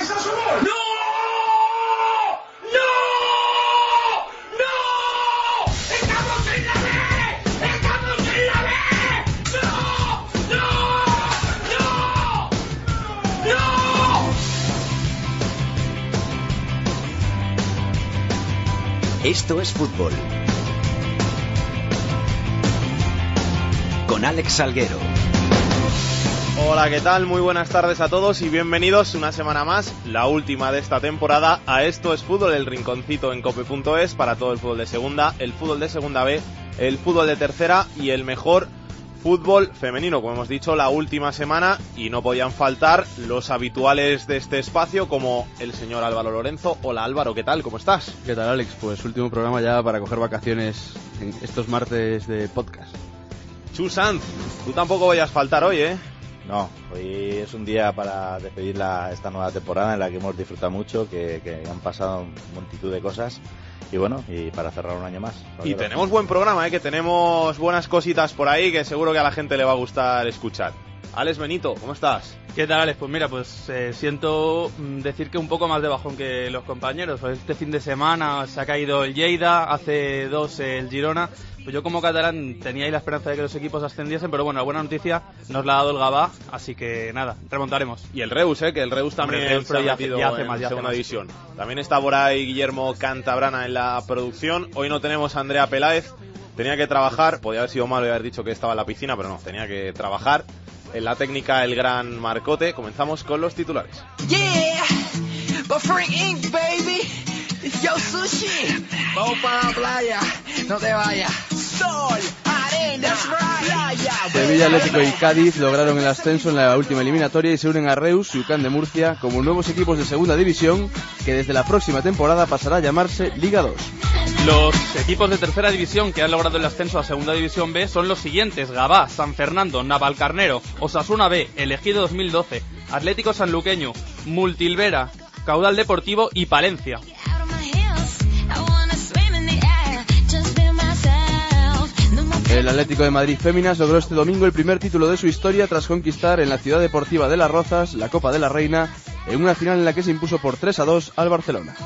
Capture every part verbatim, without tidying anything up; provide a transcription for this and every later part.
cabezazo, gol. ¡No! Esto es fútbol. Con Alex Salguero. Hola, ¿qué tal? Muy buenas tardes a todos y bienvenidos una semana más, la última de esta temporada, a Esto es Fútbol, el rinconcito en cope punto es para todo el fútbol de segunda, el fútbol de segunda B, el fútbol de tercera y el mejor fútbol femenino, como hemos dicho, la última semana, y no podían faltar los habituales de este espacio, como el señor Álvaro Lorenzo. Hola Álvaro, ¿qué tal? ¿Cómo estás? ¿Qué tal, Alex? Pues último programa ya para coger vacaciones en estos martes de podcast. Chu Sanz, tú tampoco vayas a faltar hoy, ¿eh? No, hoy es un día para despedir la, esta nueva temporada en la que hemos disfrutado mucho, que, que han pasado multitud de cosas. Y bueno, y para cerrar un año más. Y tenemos buen programa, ¿eh? Que tenemos buenas cositas por ahí que seguro que a la gente le va a gustar escuchar. Alex Benito, ¿cómo estás? ¿Qué tal, Alex? Pues mira, pues eh, siento decir que un poco más de bajón que los compañeros. Pues este fin de semana se ha caído el Lleida, hace dos el Girona. Pues yo como catalán tenía ahí la esperanza de que los equipos ascendiesen, pero bueno, la buena noticia nos la ha dado el Gavà, así que nada, remontaremos. Y el Reus, ¿eh? Que el Reus también Hombre, el Reus, se ha ya, metido ya hace en más, ya segunda hace división. También está por ahí Guillermo Cantabrana en la producción. Hoy no tenemos a Andrea Peláez, tenía que trabajar, podía haber sido malo y haber dicho que estaba en la piscina, pero no, tenía que trabajar. En la técnica, el gran Marcote. Comenzamos con los titulares. Yeah, but free ink, baby. Yo, sushi. Vamos para la playa, no te vayas. Sol, arena, playa. Sevilla, Atlético y Cádiz lograron el ascenso en la última eliminatoria y se unen a Reus y U C A M de Murcia como nuevos equipos de segunda división, que desde la próxima temporada pasará a llamarse Liga dos. Los equipos de tercera división que han logrado el ascenso a segunda división B son los siguientes: Gavà, San Fernando, Navalcarnero, Osasuna B, Ejido dos mil doce, Atlético Sanluqueño, Multilvera, Caudal Deportivo y Palencia. El Atlético de Madrid Féminas logró este domingo el primer título de su historia tras conquistar en la Ciudad Deportiva de Las Rozas la Copa de la Reina en una final en la que se impuso por tres a dos al Barcelona.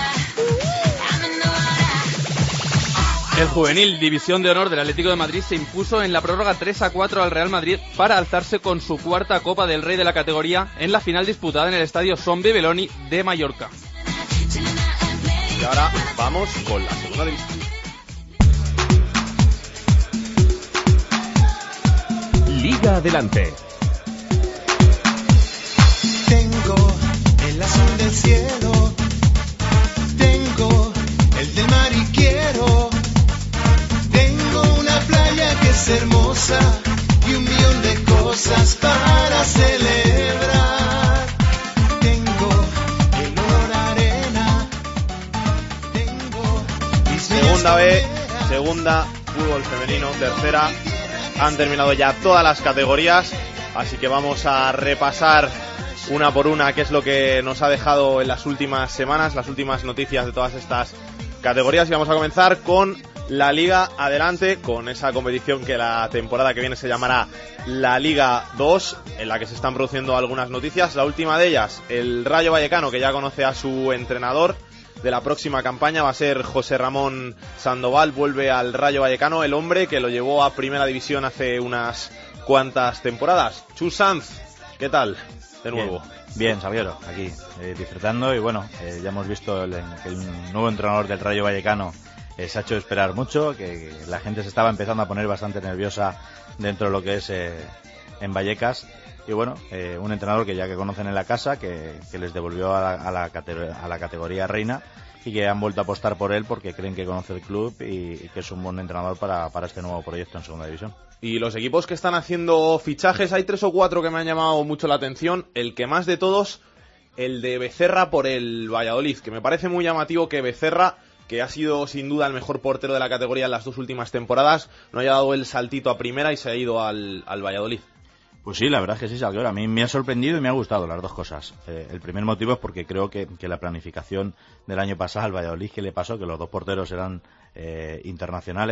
El juvenil División de Honor del Atlético de Madrid se impuso en la prórroga tres a cuatro al Real Madrid para alzarse con su cuarta Copa del Rey de la categoría en la final disputada en el estadio Son Bebeloni de Mallorca. Y ahora vamos con la segunda división. Liga Adelante. Tengo el azul del cielo, tengo el del mar y quiero. Tengo una playa que es hermosa y un millón de cosas para celebrar. Tengo el olor a arena, tengo mis Segunda B, segunda, fútbol femenino, tercera. Han terminado ya todas las categorías, así que vamos a repasar una por una qué es lo que nos ha dejado en las últimas semanas, las últimas noticias de todas estas categorías, y vamos a comenzar con la Liga Adelante, con esa competición que la temporada que viene se llamará la Liga dos, en la que se están produciendo algunas noticias. La última de ellas, el Rayo Vallecano, que ya conoce a su entrenador de la próxima campaña, va a ser José Ramón Sandoval. Vuelve al Rayo Vallecano el hombre que lo llevó a Primera División hace unas cuantas temporadas. Chu Sanz, ¿qué tal? De nuevo. Bien, bien, Salguero, aquí eh, disfrutando, y bueno, eh, ya hemos visto el, que el nuevo entrenador del Rayo Vallecano eh, se ha hecho esperar mucho, que, que la gente se estaba empezando a poner bastante nerviosa dentro de lo que es eh, en Vallecas. Y bueno, eh, un entrenador que ya que conocen en la casa, que, que les devolvió a la, a, la cate- a la categoría reina, y que han vuelto a apostar por él porque creen que conoce el club y, y que es un buen entrenador para, para este nuevo proyecto en segunda división. Y los equipos que están haciendo fichajes, hay tres o cuatro que me han llamado mucho la atención. El que más de todos, el de Becerra por el Valladolid, que me parece muy llamativo que Becerra, que ha sido sin duda el mejor portero de la categoría en las dos últimas temporadas, no haya dado el saltito a primera y se ha ido al, al Valladolid. Pues sí, la verdad es que sí, Salguero. A mí me ha sorprendido y me ha gustado las dos cosas. Eh, el primer motivo es porque creo que, que la planificación del año pasado al Valladolid, que le pasó, que los dos porteros eran eh, internacionales,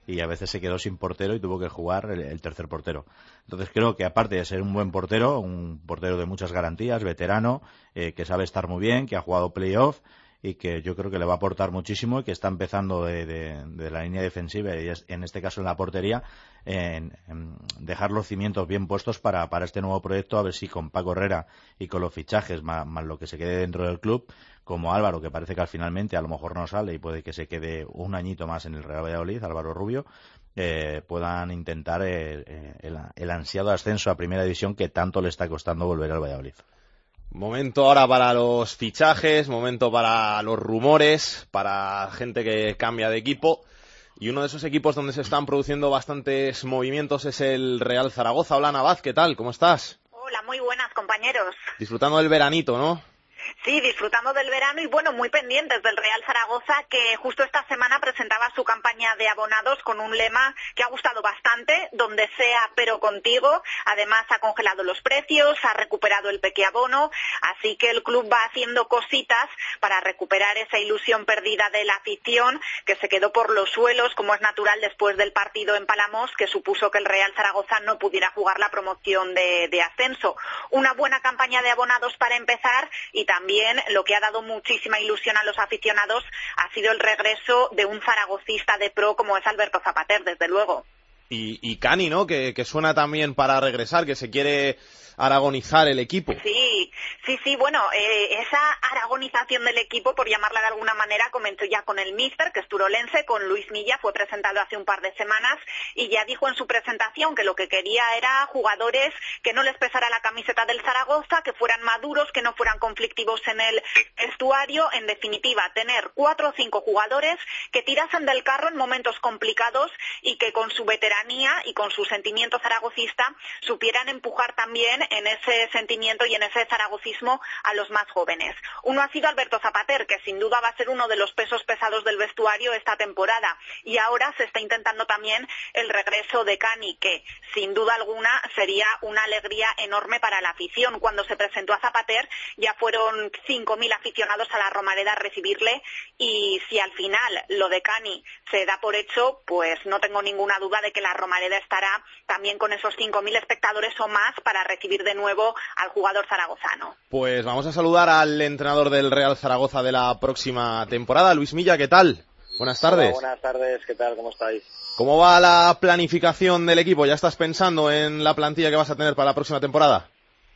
y a veces se quedó sin portero y tuvo que jugar el, el tercer portero. Entonces creo que aparte de ser un buen portero, un portero de muchas garantías, veterano, eh, que sabe estar muy bien, que ha jugado playoff y que yo creo que le va a aportar muchísimo y que está empezando de, de, de la línea defensiva y es, en este caso en la portería, en, en dejar los cimientos bien puestos para, para este nuevo proyecto, a ver si con Paco Herrera y con los fichajes más, más lo que se quede dentro del club, como Álvaro, que parece que al finalmente a lo mejor no sale y puede que se quede un añito más en el Real Valladolid, Álvaro Rubio, eh, puedan intentar el, el, el ansiado ascenso a Primera División que tanto le está costando volver al Valladolid. Momento ahora para los fichajes, momento para los rumores, para gente que cambia de equipo. Y uno de esos equipos donde se están produciendo bastantes movimientos es el Real Zaragoza. Hola Navaz, ¿qué tal? ¿Cómo estás? Hola, muy buenas compañeros. Disfrutando del veranito, ¿no? Sí, disfrutando del verano y bueno, muy pendientes del Real Zaragoza, que justo esta semana presentaba su campaña de abonados con un lema que ha gustado bastante, donde sea pero contigo. Además ha congelado los precios, ha recuperado el pequeabono, así que el club va haciendo cositas para recuperar esa ilusión perdida de la afición que se quedó por los suelos, como es natural después del partido en Palamos, que supuso que el Real Zaragoza no pudiera jugar la promoción de, de ascenso. Una buena campaña de abonados para empezar y también También lo que ha dado muchísima ilusión a los aficionados ha sido el regreso de un zaragocista de pro como es Alberto Zapater, desde luego. Y, y Cani, ¿no? Que, que suena también para regresar, que se quiere aragonizar el equipo. Sí, sí, sí, bueno, eh, esa aragonización del equipo, por llamarla de alguna manera, comenzó ya con el míster, que es turolense, con Luis Milla, fue presentado hace un par de semanas, y ya dijo en su presentación que lo que quería era jugadores que no les pesara la camiseta del Zaragoza, que fueran maduros, que no fueran conflictivos en el vestuario, en definitiva, tener cuatro o cinco jugadores que tirasen del carro en momentos complicados y que con su veteranía y con su sentimiento zaragocista supieran empujar también en ese sentimiento y en ese zaragocismo a los más jóvenes. Uno ha sido Alberto Zapater, que sin duda va a ser uno de los pesos pesados del vestuario esta temporada, y ahora se está intentando también el regreso de Cani, que sin duda alguna sería una alegría enorme para la afición. Cuando se presentó a Zapater ya fueron cinco mil aficionados a la Romareda a recibirle, y si al final lo de Cani se da por hecho, pues no tengo ninguna duda de que la Romareda estará también con esos cinco mil espectadores o más para recibir de nuevo al jugador zaragozano. Pues vamos a saludar al entrenador del Real Zaragoza de la próxima temporada, Luis Milla, ¿qué tal? Buenas tardes. Hola, buenas tardes, ¿qué tal? ¿Cómo estáis? ¿Cómo va la planificación del equipo? ¿Ya estás pensando en la plantilla que vas a tener para la próxima temporada?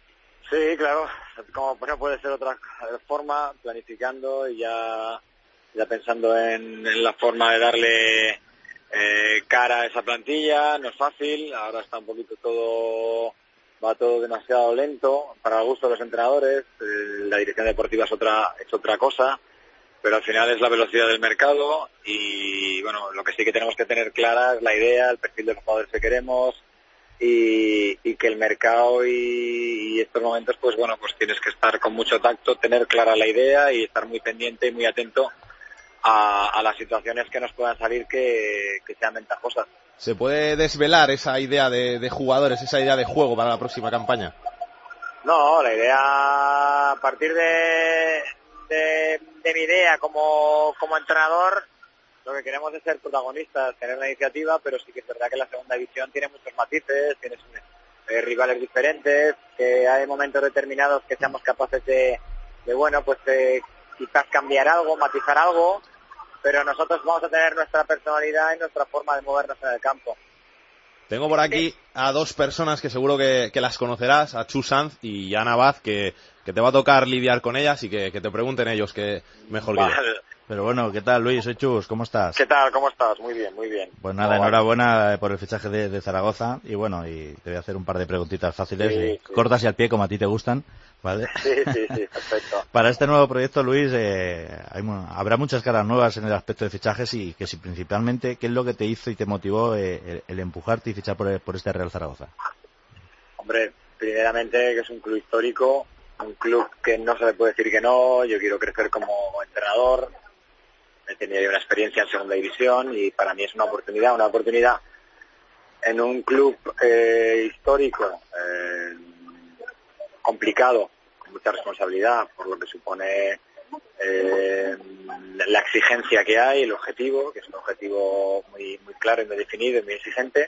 Sí, claro, como no puede ser otra forma, planificando y ya, ya pensando en, en la forma de darle eh, cara a esa plantilla. No es fácil, ahora está un poquito todo... va todo demasiado lento para el gusto de los entrenadores, eh, la dirección deportiva es otra es otra cosa, pero al final es la velocidad del mercado y bueno, lo que sí que tenemos que tener clara es la idea, el perfil de los jugadores que queremos y, y que el mercado y, y estos momentos pues bueno, pues tienes que estar con mucho tacto, tener clara la idea y estar muy pendiente y muy atento a, a las situaciones que nos puedan salir que, que sean ventajosas. ¿Se puede desvelar esa idea de, de jugadores, esa idea de juego para la próxima campaña? No, la idea, a partir de, de, de mi idea como, como entrenador, lo que queremos es ser protagonistas, tener una iniciativa, pero sí que es verdad que la segunda división tiene muchos matices, tienes eh, rivales diferentes, que hay momentos determinados que seamos capaces de, de bueno, pues de quizás cambiar algo, matizar algo, pero nosotros vamos a tener nuestra personalidad y nuestra forma de movernos en el campo. Tengo por aquí a dos personas que seguro que, que las conocerás, a Chu Sanz y a Ana Vaz, que, que te va a tocar lidiar con ellas y que, que te pregunten ellos que mejor que yo. Pero bueno, ¿qué tal, Luis? Soy Chus, ¿cómo estás? ¿Qué tal? ¿Cómo estás? Muy bien, muy bien. Pues nada, enhorabuena por el fichaje de, de Zaragoza y bueno, y te voy a hacer un par de preguntitas fáciles, sí, y sí. cortas y al pie como a ti te gustan, ¿vale? Sí, sí, sí, perfecto. Para este nuevo proyecto, Luis, eh, hay, habrá muchas caras nuevas en el aspecto de fichajes y que si principalmente, ¿qué es lo que te hizo y te motivó eh, el, el empujarte y fichar por, el, por este Real Zaragoza? Hombre, primeramente que es un club histórico, un club que no se le puede decir que no, yo quiero crecer como entrenador, he tenido ya una experiencia en segunda división y para mí es una oportunidad, una oportunidad en un club eh, histórico, eh, complicado, con mucha responsabilidad, por lo que supone eh, la exigencia que hay, el objetivo, que es un objetivo muy, muy claro y muy definido y muy exigente,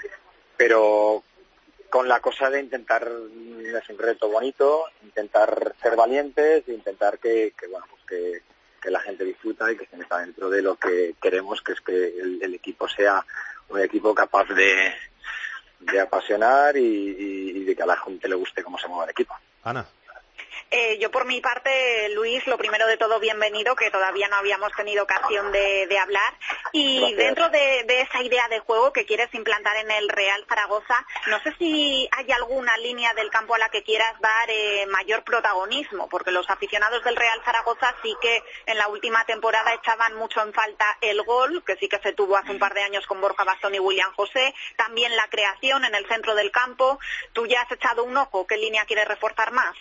pero con la cosa de intentar, es un reto bonito, intentar ser valientes, intentar que, que bueno, pues que, que la gente disfruta y que se meta dentro de lo que queremos, que es que el, el equipo sea un equipo capaz de, de apasionar y, y, y de que a la gente le guste cómo se mueve el equipo. Ana. Eh, yo por mi parte, Luis, lo primero de todo, bienvenido, que todavía no habíamos tenido ocasión de, de hablar. Y Gracias. Dentro de, de esa idea de juego que quieres implantar en el Real Zaragoza, no sé si hay alguna línea del campo a la que quieras dar eh, mayor protagonismo, porque los aficionados del Real Zaragoza sí que en la última temporada echaban mucho en falta el gol, que sí que se tuvo hace un par de años con Borja Bastón y William José, también la creación en el centro del campo. Tú ya has echado un ojo, ¿qué línea quieres reforzar más?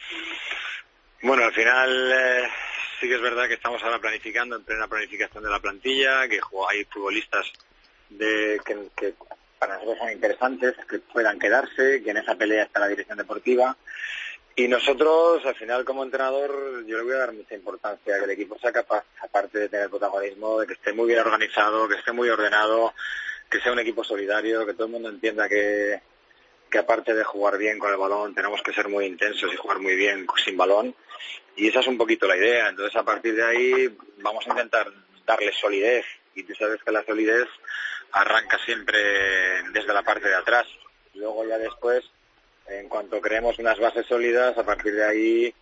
Bueno, al final eh, sí que es verdad que estamos ahora planificando, en plena planificación de la plantilla, que hay futbolistas de que, que para nosotros son interesantes, que puedan quedarse, que en esa pelea está la dirección deportiva. Y nosotros, al final, como entrenador, yo le voy a dar mucha importancia a que el equipo sea capaz, aparte de tener protagonismo, de que esté muy bien organizado, que esté muy ordenado, que sea un equipo solidario, que todo el mundo entienda que... que aparte de jugar bien con el balón, tenemos que ser muy intensos y jugar muy bien sin balón, y esa es un poquito la idea. Entonces, a partir de ahí vamos a intentar darle solidez, y tú sabes que la solidez arranca siempre desde la parte de atrás. Luego ya después, en cuanto creemos unas bases sólidas, a partir de ahí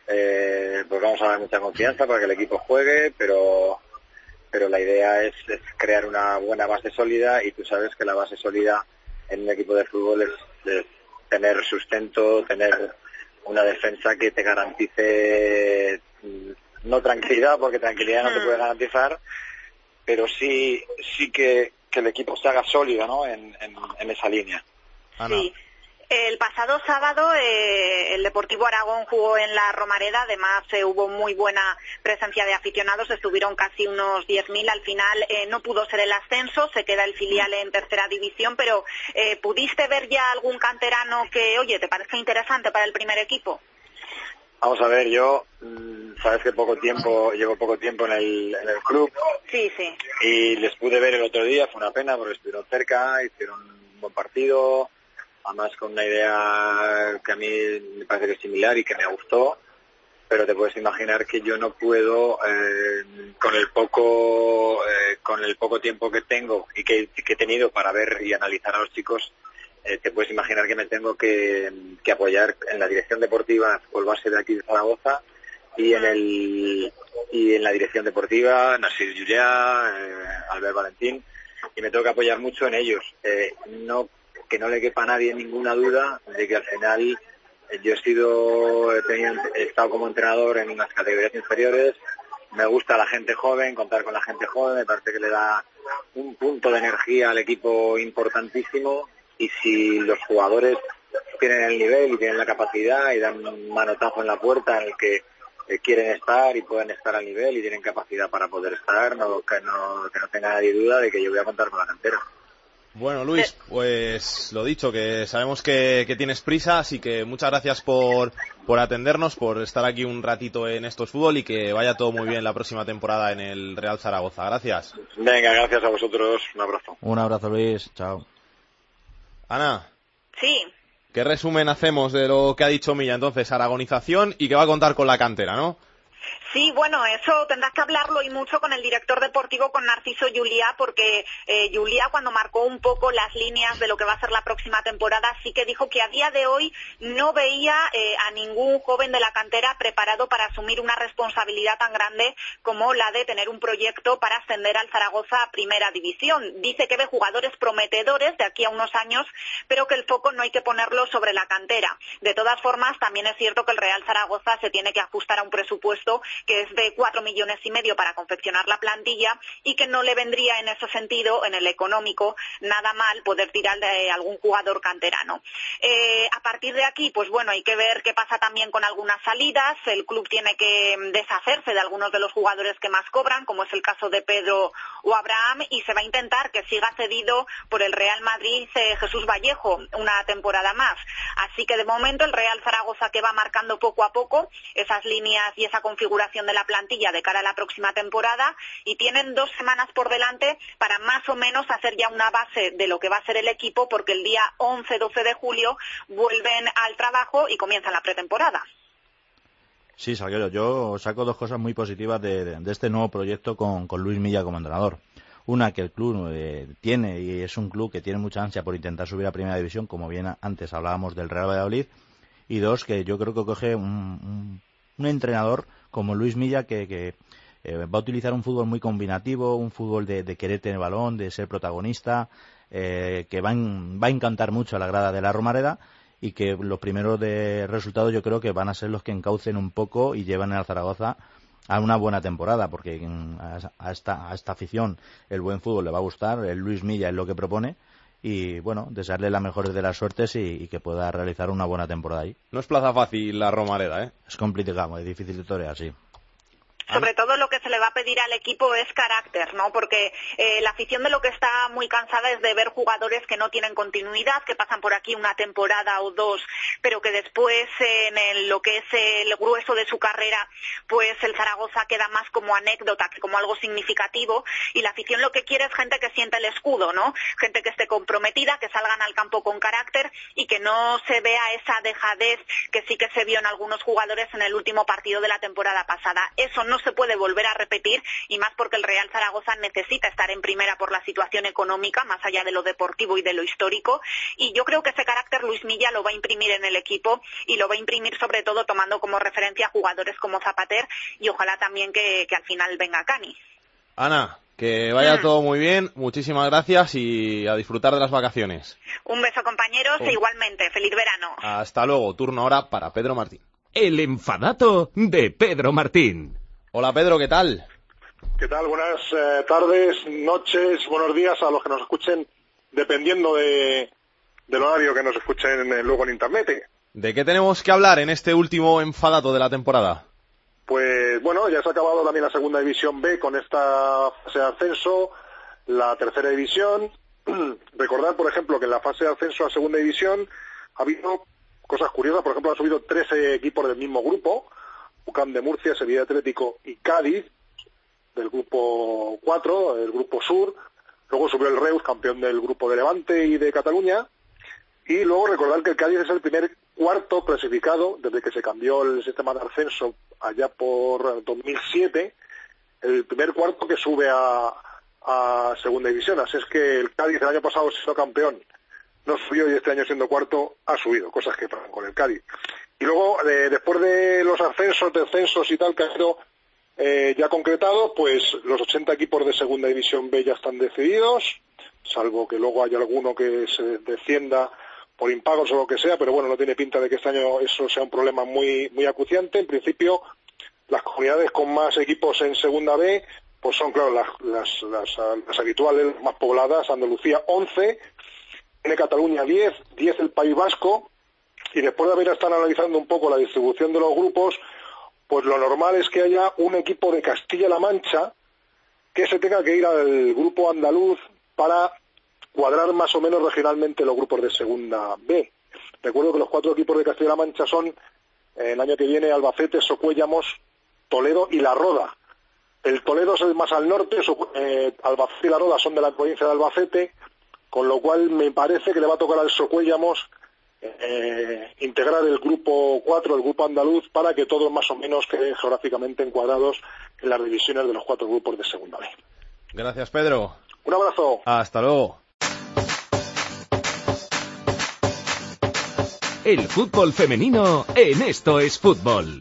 eh, pues vamos a dar mucha confianza para que el equipo juegue, pero pero la idea es, es crear una buena base sólida, y tú sabes que la base sólida en un equipo de fútbol es, es tener sustento, tener una defensa que te garantice, no tranquilidad, porque tranquilidad no te puede garantizar, pero sí sí que, que el equipo se haga sólido, ¿no?, en, en, en esa línea. Ana. Sí. El pasado sábado eh, el Deportivo Aragón jugó en la Romareda, además eh, hubo muy buena presencia de aficionados, estuvieron casi unos diez mil, al final eh, no pudo ser el ascenso, se queda el filial en tercera división, pero eh, ¿pudiste ver ya algún canterano que, oye, te parece interesante para el primer equipo? Vamos a ver, yo, sabes que poco tiempo, llevo poco tiempo en el, en el club. Sí, sí. Y les pude ver el otro día, fue una pena porque estuvieron cerca, hicieron un buen partido, además con una idea que a mí me parece que es similar y que me gustó, pero te puedes imaginar que yo no puedo, eh, con el poco eh, con el poco tiempo que tengo y que, que he tenido para ver y analizar a los chicos, eh, te puedes imaginar que me tengo que, que apoyar en la dirección deportiva por base de aquí de Zaragoza y en el y en la dirección deportiva Nasir Juliá, eh, Albert Valentín, y me tengo que apoyar mucho en ellos. Eh, no que no le quepa a nadie ninguna duda de que al final yo he sido he, tenido, he estado como entrenador en unas categorías inferiores. Me gusta la gente joven, contar con la gente joven, me parece que le da un punto de energía al equipo importantísimo, y si los jugadores tienen el nivel y tienen la capacidad y dan un manotazo en la puerta en el que eh, quieren estar y pueden estar al nivel y tienen capacidad para poder estar, no, que, no, que no tenga nadie duda de que yo voy a contar con la cantera. Bueno, Luis, pues lo dicho, que sabemos que, que tienes prisa, así que muchas gracias por, por atendernos, por estar aquí un ratito en Esto es Fútbol, y que vaya todo muy bien la próxima temporada en el Real Zaragoza. Gracias. Venga, gracias a vosotros. Un abrazo. Un abrazo, Luis. Chao. Ana. Sí. ¿Qué resumen hacemos de lo que ha dicho Milla? Entonces, aragonización, y que va a contar con la cantera, ¿no? Sí, bueno, eso tendrás que hablarlo y mucho con el director deportivo, con Narciso Juliá, porque eh, Juliá, cuando marcó un poco las líneas de lo que va a ser la próxima temporada, sí que dijo que a día de hoy no veía eh, a ningún joven de la cantera preparado para asumir una responsabilidad tan grande como la de tener un proyecto para ascender al Zaragoza a primera división. Dice que ve jugadores prometedores de aquí a unos años, pero que el foco no hay que ponerlo sobre la cantera. De todas formas, también es cierto que el Real Zaragoza se tiene que ajustar a un presupuesto que es de cuatro millones y medio para confeccionar la plantilla, y que no le vendría en ese sentido, en el económico, nada mal poder tirar de algún jugador canterano. Eh, a partir de aquí, pues bueno, hay que ver qué pasa también con algunas salidas. El club tiene que deshacerse de algunos de los jugadores que más cobran, como es el caso de Pedro o Abraham, y se va a intentar que siga cedido por el Real Madrid eh, Jesús Vallejo una temporada más. Así que de momento el Real Zaragoza, que va marcando poco a poco esas líneas y esa configuración reestructuración de la plantilla de cara a la próxima temporada y tienen dos semanas por delante para más o menos hacer ya una base de lo que va a ser el equipo, porque el día once doce de julio vuelven al trabajo y comienzan la pretemporada. Sí, Salguero, yo saco dos cosas muy positivas de, de, de este nuevo proyecto con, con Luis Milla como entrenador. Una, que el club eh, tiene, y es un club que tiene mucha ansia por intentar subir a Primera División, como bien antes hablábamos del Real Valladolid. Y dos, que yo creo que coge un, un, un entrenador como Luis Milla que, que eh, va a utilizar un fútbol muy combinativo, un fútbol de, de querer tener el balón, de ser protagonista, eh, que va a, va a encantar mucho a la grada de la Romareda, y que los primeros de resultados yo creo que van a ser los que encaucen un poco y lleven al Zaragoza a una buena temporada, porque a esta, a esta afición el buen fútbol le va a gustar, el Luis Milla es lo que propone, y bueno, desearle la mejor de las suertes y, y que pueda realizar una buena temporada ahí. No es plaza fácil la Romareda, ¿eh? Es complicado, es difícil de torear, sí. Sobre todo lo que se le va a pedir al equipo es carácter, ¿no? Porque eh, la afición de lo que está muy cansada es de ver jugadores que no tienen continuidad, que pasan por aquí una temporada o dos, pero que después eh, en el, lo que es el grueso de su carrera, pues el Zaragoza queda más como anécdota que como algo significativo, y la afición lo que quiere es gente que sienta el escudo, ¿no? Gente que esté comprometida, que salgan al campo con carácter y que no se vea esa dejadez que sí que se vio en algunos jugadores en el último partido de la temporada pasada. Eso no se puede volver a repetir, y más porque el Real Zaragoza necesita estar en primera por la situación económica, más allá de lo deportivo y de lo histórico, y yo creo que ese carácter Luis Milla lo va a imprimir en el equipo, y lo va a imprimir sobre todo tomando como referencia a jugadores como Zapater, y ojalá también que, que al final venga Cani. Ana, que vaya mm. todo muy bien, muchísimas gracias y a disfrutar de las vacaciones. Un beso, compañeros, oh. e igualmente, feliz verano. Hasta luego, turno ahora para Pedro Martín. El enfadato de Pedro Martín. Hola Pedro, ¿qué tal? ¿Qué tal? Buenas eh, tardes, noches, buenos días a los que nos escuchen, dependiendo de, del horario que nos escuchen eh, luego en internet. ¿De qué tenemos que hablar en este último enfadato de la temporada? Pues bueno, ya se ha acabado también la segunda división B con esta fase de ascenso, la tercera división. Recordar, por ejemplo, que en la fase de ascenso a segunda división ha habido cosas curiosas. Por ejemplo, han subido trece equipos del mismo grupo: UCAM de Murcia, Sevilla Atlético y Cádiz, del grupo cuatro, el grupo sur. Luego subió el Reus, campeón del grupo de Levante y de Cataluña. Y luego recordar que el Cádiz es el primer cuarto clasificado desde que se cambió el sistema de ascenso allá por dos mil siete, el primer cuarto que sube a, a segunda división. Así es que el Cádiz el año pasado siendo campeón no subió, y este año siendo cuarto ha subido, cosas que pasan con el Cádiz. Y luego, eh, después de los ascensos, descensos y tal que ha sido eh, ya concretado, pues los ochenta equipos de segunda división B ya están decididos, salvo que luego haya alguno que se descienda por impagos o lo que sea, pero bueno, no tiene pinta de que este año eso sea un problema muy muy acuciante. En principio, las comunidades con más equipos en segunda B, pues son, claro, las, las, las, las habituales, las más pobladas: Andalucía once, tiene Cataluña diez, diez el País Vasco, y después de haber estado analizando un poco la distribución de los grupos, pues lo normal es que haya un equipo de Castilla-La Mancha que se tenga que ir al grupo andaluz para cuadrar más o menos regionalmente los grupos de segunda B. Recuerdo que los cuatro equipos de Castilla-La Mancha son, eh, el año que viene, Albacete, Socuéllamos, Toledo y La Roda. El Toledo es el más al norte, so, eh, Albacete y La Roda son de la provincia de Albacete, con lo cual me parece que le va a tocar al Socuéllamos eh, integrar el grupo cuatro, el grupo andaluz, para que todos más o menos queden geográficamente encuadrados en las divisiones de los cuatro grupos de segunda B. Gracias, Pedro. Un abrazo. Hasta luego. El fútbol femenino en Esto es Fútbol.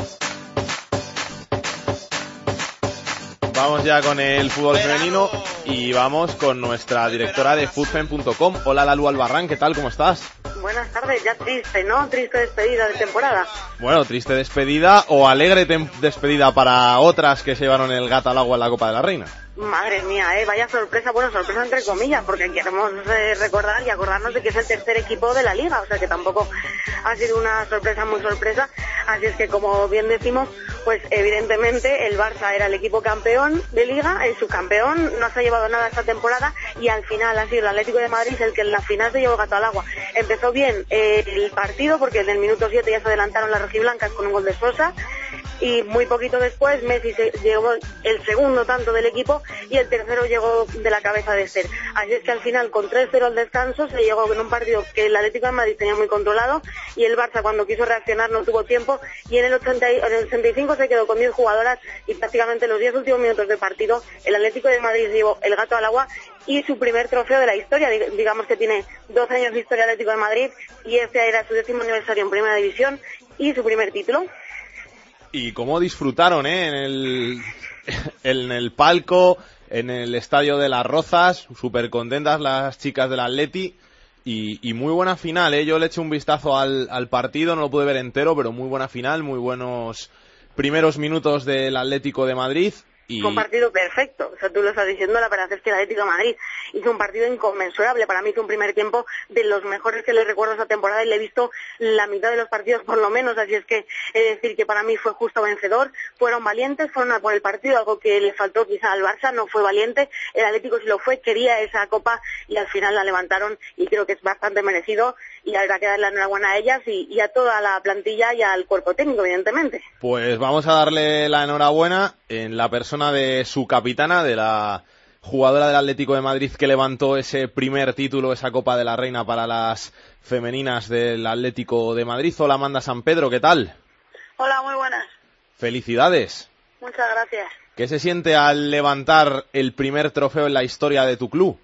Vamos ya con el fútbol femenino y vamos con nuestra directora de futfem punto com. Hola, Lalu Albarrán, ¿qué tal? ¿Cómo estás? Buenas tardes, ya triste, ¿no? Triste despedida de temporada. Bueno, triste despedida o alegre tem- despedida para otras que se llevaron el gato al agua en la Copa de la Reina. Madre mía, eh, vaya sorpresa, bueno, sorpresa entre comillas, porque queremos eh, recordar y acordarnos de que es el tercer equipo de la Liga, o sea que tampoco ha sido una sorpresa muy sorpresa, así es que, como bien decimos, pues evidentemente el Barça era el equipo campeón de Liga, el subcampeón, no se ha llevado nada esta temporada, y al final ha sido el Atlético de Madrid el que en la final se llevó el gato al agua. Empezó bien eh, el partido, porque en el minuto siete ya se adelantaron las rojiblancas con un gol de Sosa, y muy poquito después Messi se llegó el segundo tanto del equipo y el tercero llegó de la cabeza de Esther. Así es que al final con tres cero al descanso se llegó en un partido que el Atlético de Madrid tenía muy controlado y el Barça cuando quiso reaccionar no tuvo tiempo y en el, ochenta, en el ochenta y cinco se quedó con diez jugadoras y prácticamente los diez últimos minutos de partido el Atlético de Madrid llevó el gato al agua y su primer trofeo de la historia. Digamos que tiene doce años de historia Atlético de Madrid y este era su décimo aniversario en Primera División y su primer título. Y cómo disfrutaron, ¿eh? En el, en el palco, en el estadio de Las Rozas, súper contentas las chicas del Atleti y, y muy buena final, ¿eh? Yo le eché un vistazo al, al partido, no lo pude ver entero, pero muy buena final, muy buenos primeros minutos del Atlético de Madrid. Y... Fue un partido perfecto, o sea, tú lo estás diciendo, la verdad es que el Atlético de Madrid hizo un partido inconmensurable, para mí hizo un primer tiempo de los mejores que le recuerdo esta temporada y le he visto la mitad de los partidos por lo menos, así es que es decir que para mí fue justo vencedor, fueron valientes, fueron a por el partido, algo que le faltó quizá al Barça, no fue valiente, el Atlético sí lo fue, quería esa copa y al final la levantaron y creo que es bastante merecido y habrá que darle la enhorabuena a ellas y, y a toda la plantilla y al cuerpo técnico, evidentemente. Pues vamos a darle la enhorabuena en la persona de su capitana, de la jugadora del Atlético de Madrid que levantó ese primer título, esa Copa de la Reina para las femeninas del Atlético de Madrid. Hola, Amanda San Pedro, ¿qué tal? Hola, muy buenas. Felicidades. Muchas gracias. ¿Qué se siente al levantar el primer trofeo en la historia de tu club?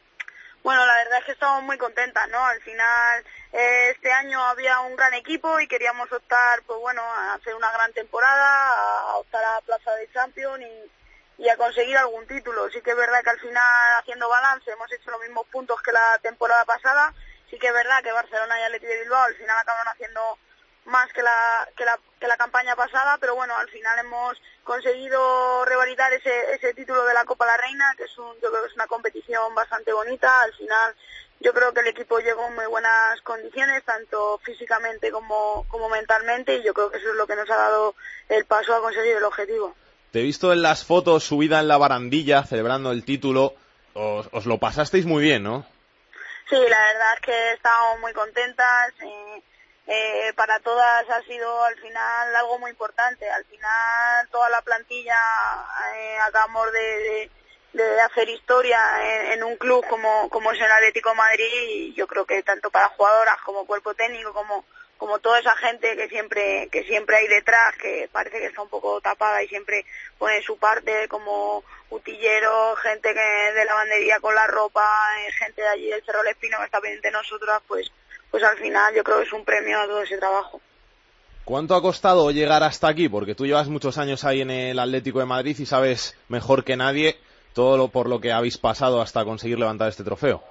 Bueno, la verdad es que estamos muy contentas, ¿no? Al final, eh, este año había un gran equipo y queríamos optar, pues bueno, a hacer una gran temporada, a optar a plaza de Champions y, y a conseguir algún título. Sí que es verdad que al final, haciendo balance, hemos hecho los mismos puntos que la temporada pasada. Sí que es verdad que Barcelona y Atleti de Bilbao al final acabaron haciendo más que la, que la que la campaña pasada, pero bueno, al final hemos conseguido revalidar ese ese título de la Copa de la Reina, que es un, yo creo que es una competición bastante bonita. Al final yo creo que el equipo llegó en muy buenas condiciones, tanto físicamente como, como mentalmente, y yo creo que eso es lo que nos ha dado el paso a conseguir el objetivo. Te he visto en las fotos subida en la barandilla celebrando el título, os, os lo pasasteis muy bien, ¿no? Sí, la verdad es que estábamos muy contentas. Eh, eh, para todas ha sido al final algo muy importante. Al final toda la plantilla eh, acabamos de, de, de hacer historia en, en un club como, como es el Atlético de Madrid, y yo creo que tanto para jugadoras como cuerpo técnico, como como toda esa gente que siempre que siempre hay detrás, que parece que está un poco tapada y siempre pone su parte, como utilleros, gente que de lavandería con la ropa, gente de allí del Cerro del Espino que está pendiente de nosotras, pues pues al final yo creo que es un premio a todo ese trabajo. ¿Cuánto ha costado llegar hasta aquí? Porque tú llevas muchos años ahí en el Atlético de Madrid y sabes mejor que nadie todo lo por lo que habéis pasado hasta conseguir levantar este trofeo.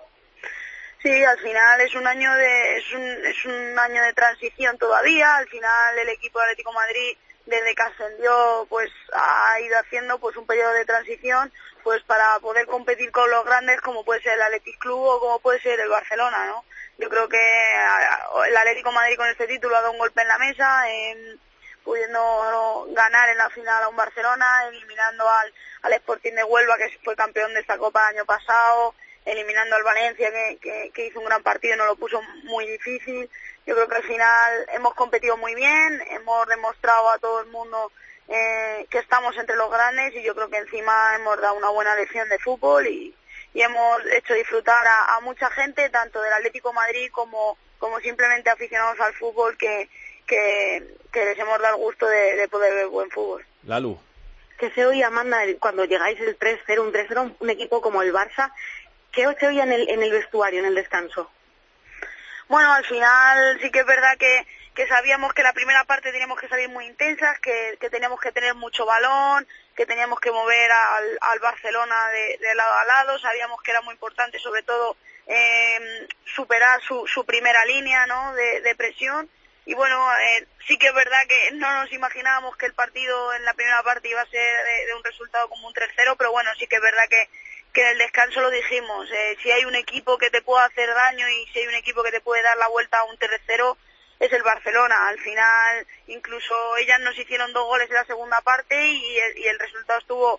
Sí, al final es un año de es un, es un año de transición todavía. Al final el equipo de Atlético de Madrid, desde que ascendió, pues ha ido haciendo pues un periodo de transición, pues para poder competir con los grandes, como puede ser el Athletic Club o como puede ser el Barcelona, ¿no? Yo creo que el Atlético de Madrid con este título ha dado un golpe en la mesa, en, pudiendo ganar en la final a un Barcelona, eliminando al, al Sporting de Huelva, que fue campeón de esta Copa el año pasado, eliminando al Valencia, que, que, que hizo un gran partido y nos lo puso muy difícil. Yo creo que al final hemos competido muy bien, hemos demostrado a todo el mundo eh, que estamos entre los grandes, y yo creo que encima hemos dado una buena lección de fútbol y, y hemos hecho disfrutar a, a mucha gente, tanto del Atlético de Madrid como, como simplemente aficionados al fútbol, que, que, que les hemos dado el gusto de, de poder ver buen fútbol. Lalu. ¿Qué se oye, Amanda, cuando llegáis el tres cero, un tres cero, un equipo como el Barça? ¿Qué se oía en el, en el vestuario, en el descanso? Bueno, al final sí que es verdad que, que sabíamos que la primera parte teníamos que salir muy intensas, que, que teníamos que tener mucho balón, que teníamos que mover al, al Barcelona de, de lado a lado. Sabíamos que era muy importante, sobre todo, eh, superar su, su primera línea, ¿no?, de, de presión. Y bueno, eh, sí que es verdad que no nos imaginábamos que el partido en la primera parte iba a ser de, de un resultado como un tres cero, pero bueno, sí que es verdad que que en el descanso lo dijimos, eh, si hay un equipo que te puede hacer daño y si hay un equipo que te puede dar la vuelta a un tres cero, es el Barcelona. Al final, incluso ellas nos hicieron dos goles en la segunda parte y el, y el resultado estuvo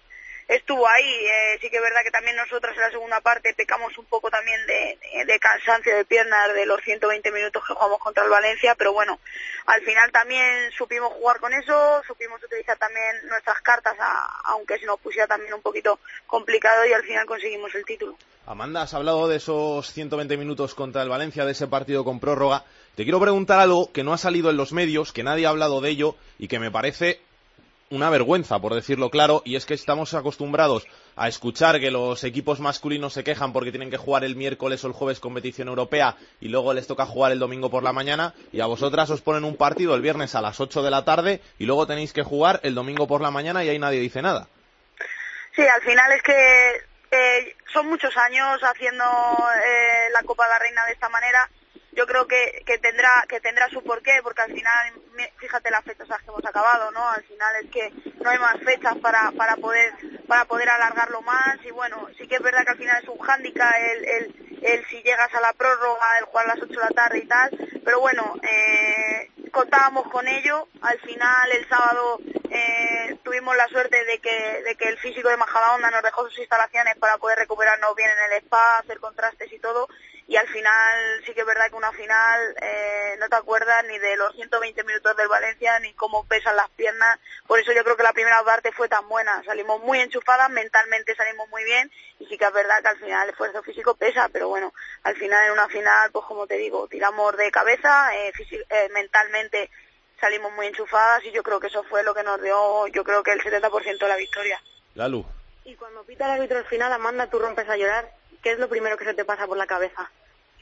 estuvo ahí. Eh, sí que es verdad que también nosotras en la segunda parte pecamos un poco también de, de cansancio de piernas de los ciento veinte minutos que jugamos contra el Valencia, pero bueno, al final también supimos jugar con eso, supimos utilizar también nuestras cartas, a, aunque se nos pusiera también un poquito complicado, y al final conseguimos el título. Amanda, has hablado de esos ciento veinte minutos contra el Valencia, de ese partido con prórroga. Te quiero preguntar algo que no ha salido en los medios, que nadie ha hablado de ello y que me parece una vergüenza, por decirlo claro, y es que estamos acostumbrados a escuchar que los equipos masculinos se quejan porque tienen que jugar el miércoles o el jueves competición europea y luego les toca jugar el domingo por la mañana, y a vosotras os ponen un partido el viernes a las ocho de la tarde y luego tenéis que jugar el domingo por la mañana y ahí nadie dice nada. Sí, al final es que eh, son muchos años haciendo eh, la Copa de la Reina de esta manera. Yo creo que, que tendrá que tendrá su porqué, porque al final, fíjate las fechas que hemos acabado, ¿no? Al final es que no hay más fechas para para poder para poder alargarlo más, y bueno, sí que es verdad que al final es un hándicap el, el, el si llegas a la prórroga, el jugar a las ocho de la tarde y tal, pero bueno, eh, contábamos con ello. Al final el sábado eh, tuvimos la suerte de que de que el físico de Majadahonda nos dejó sus instalaciones para poder recuperarnos bien en el spa, hacer contrastes y todo, y al final sí que es verdad que una final eh, no te acuerdas ni de los ciento veinte minutos del Valencia ni cómo pesan las piernas. Por eso yo creo que la primera parte fue tan buena, salimos muy enchufadas, mentalmente salimos muy bien, y sí que es verdad que al final el esfuerzo físico pesa, pero bueno, al final en una final, pues como te digo, tiramos de cabeza, eh, eh, mentalmente salimos muy enchufadas, y yo creo que eso fue lo que nos dio, yo creo que el setenta por ciento de la victoria. Lalu. Y cuando pita el árbitro al final, Amanda, tú rompes a llorar, ¿qué es lo primero que se te pasa por la cabeza?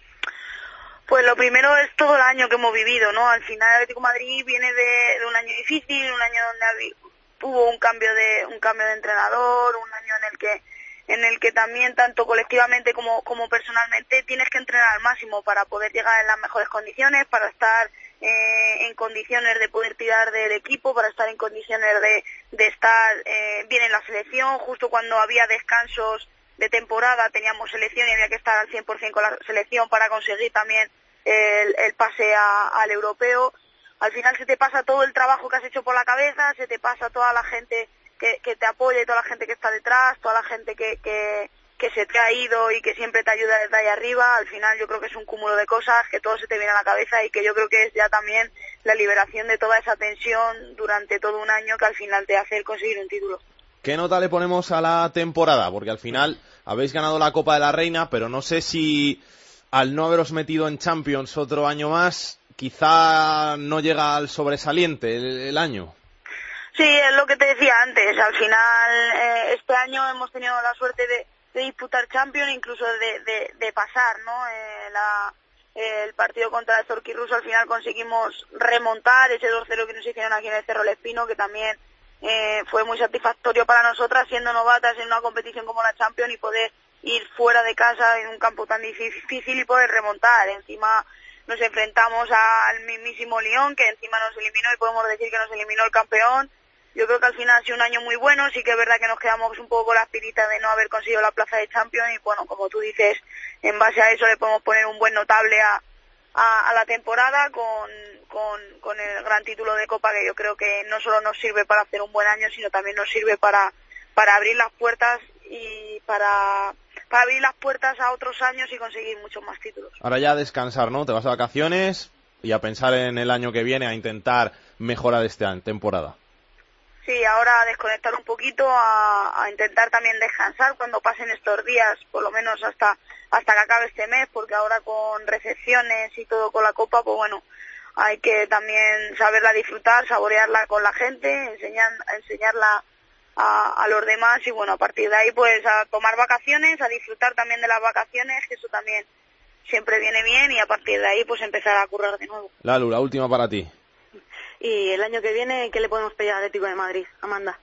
Pues lo primero es todo el año que hemos vivido, ¿no? Al final el Atlético de Madrid viene de, de un año difícil, un año donde hubo un cambio de un cambio de entrenador, un año en el que en el que también tanto colectivamente como como personalmente tienes que entrenar al máximo para poder llegar en las mejores condiciones, para estar eh, en condiciones de poder tirar del equipo, para estar en condiciones de, de estar eh, bien en la selección. Justo cuando había descansos de temporada teníamos selección y había que estar al cien por ciento con la selección para conseguir también el, el pase a, al europeo. Al final se te pasa todo el trabajo que has hecho por la cabeza, se te pasa toda la gente que, que te apoya y toda la gente que está detrás, toda la gente que, que, que se te ha ido y que siempre te ayuda desde ahí arriba. Al final yo creo que es un cúmulo de cosas, que todo se te viene a la cabeza, y que yo creo que es ya también la liberación de toda esa tensión durante todo un año que al final te hace conseguir un título. ¿Qué nota le ponemos a la temporada? Porque al final habéis ganado la Copa de la Reina, pero no sé si al no haberos metido en Champions otro año más, quizá no llega al sobresaliente el, el año. Sí, es lo que te decía antes. Al final, eh, este año hemos tenido la suerte de, de disputar Champions, incluso de, de, de pasar, ¿no? Eh, la, eh, el partido contra el Zorquirruso al final conseguimos remontar ese dos cero que nos hicieron aquí en el Cerro El Espino, que también Eh, fue muy satisfactorio para nosotras, siendo novatas en una competición como la Champions, y poder ir fuera de casa en un campo tan difícil y poder remontar. Encima nos enfrentamos al mismísimo Lyon, que encima nos eliminó, y podemos decir que nos eliminó el campeón. Yo creo que al final ha sido un año muy bueno. Sí que es verdad que nos quedamos un poco con la espinita de no haber conseguido la plaza de Champions, y bueno, como tú dices, en base a eso le podemos poner un buen notable a A, a la temporada con, con, con el gran título de Copa, que yo creo que no solo nos sirve para hacer un buen año, sino también nos sirve para, para abrir las puertas y para, para abrir las puertas a otros años y conseguir muchos más títulos. Ahora ya a descansar, ¿no? Te vas de vacaciones y a pensar en el año que viene, a intentar mejorar esta temporada. Sí, ahora a desconectar un poquito, a, a intentar también descansar cuando pasen estos días, por lo menos hasta hasta que acabe este mes, porque ahora con recepciones y todo con la Copa, pues bueno, hay que también saberla disfrutar, saborearla con la gente, enseñar, enseñarla a, a los demás, y bueno, a partir de ahí pues a tomar vacaciones, a disfrutar también de las vacaciones, que eso también siempre viene bien, y a partir de ahí pues empezar a currar de nuevo. Lalu, la última para ti. Y el año que viene, ¿qué le podemos pedir al Atlético de Madrid, Amanda?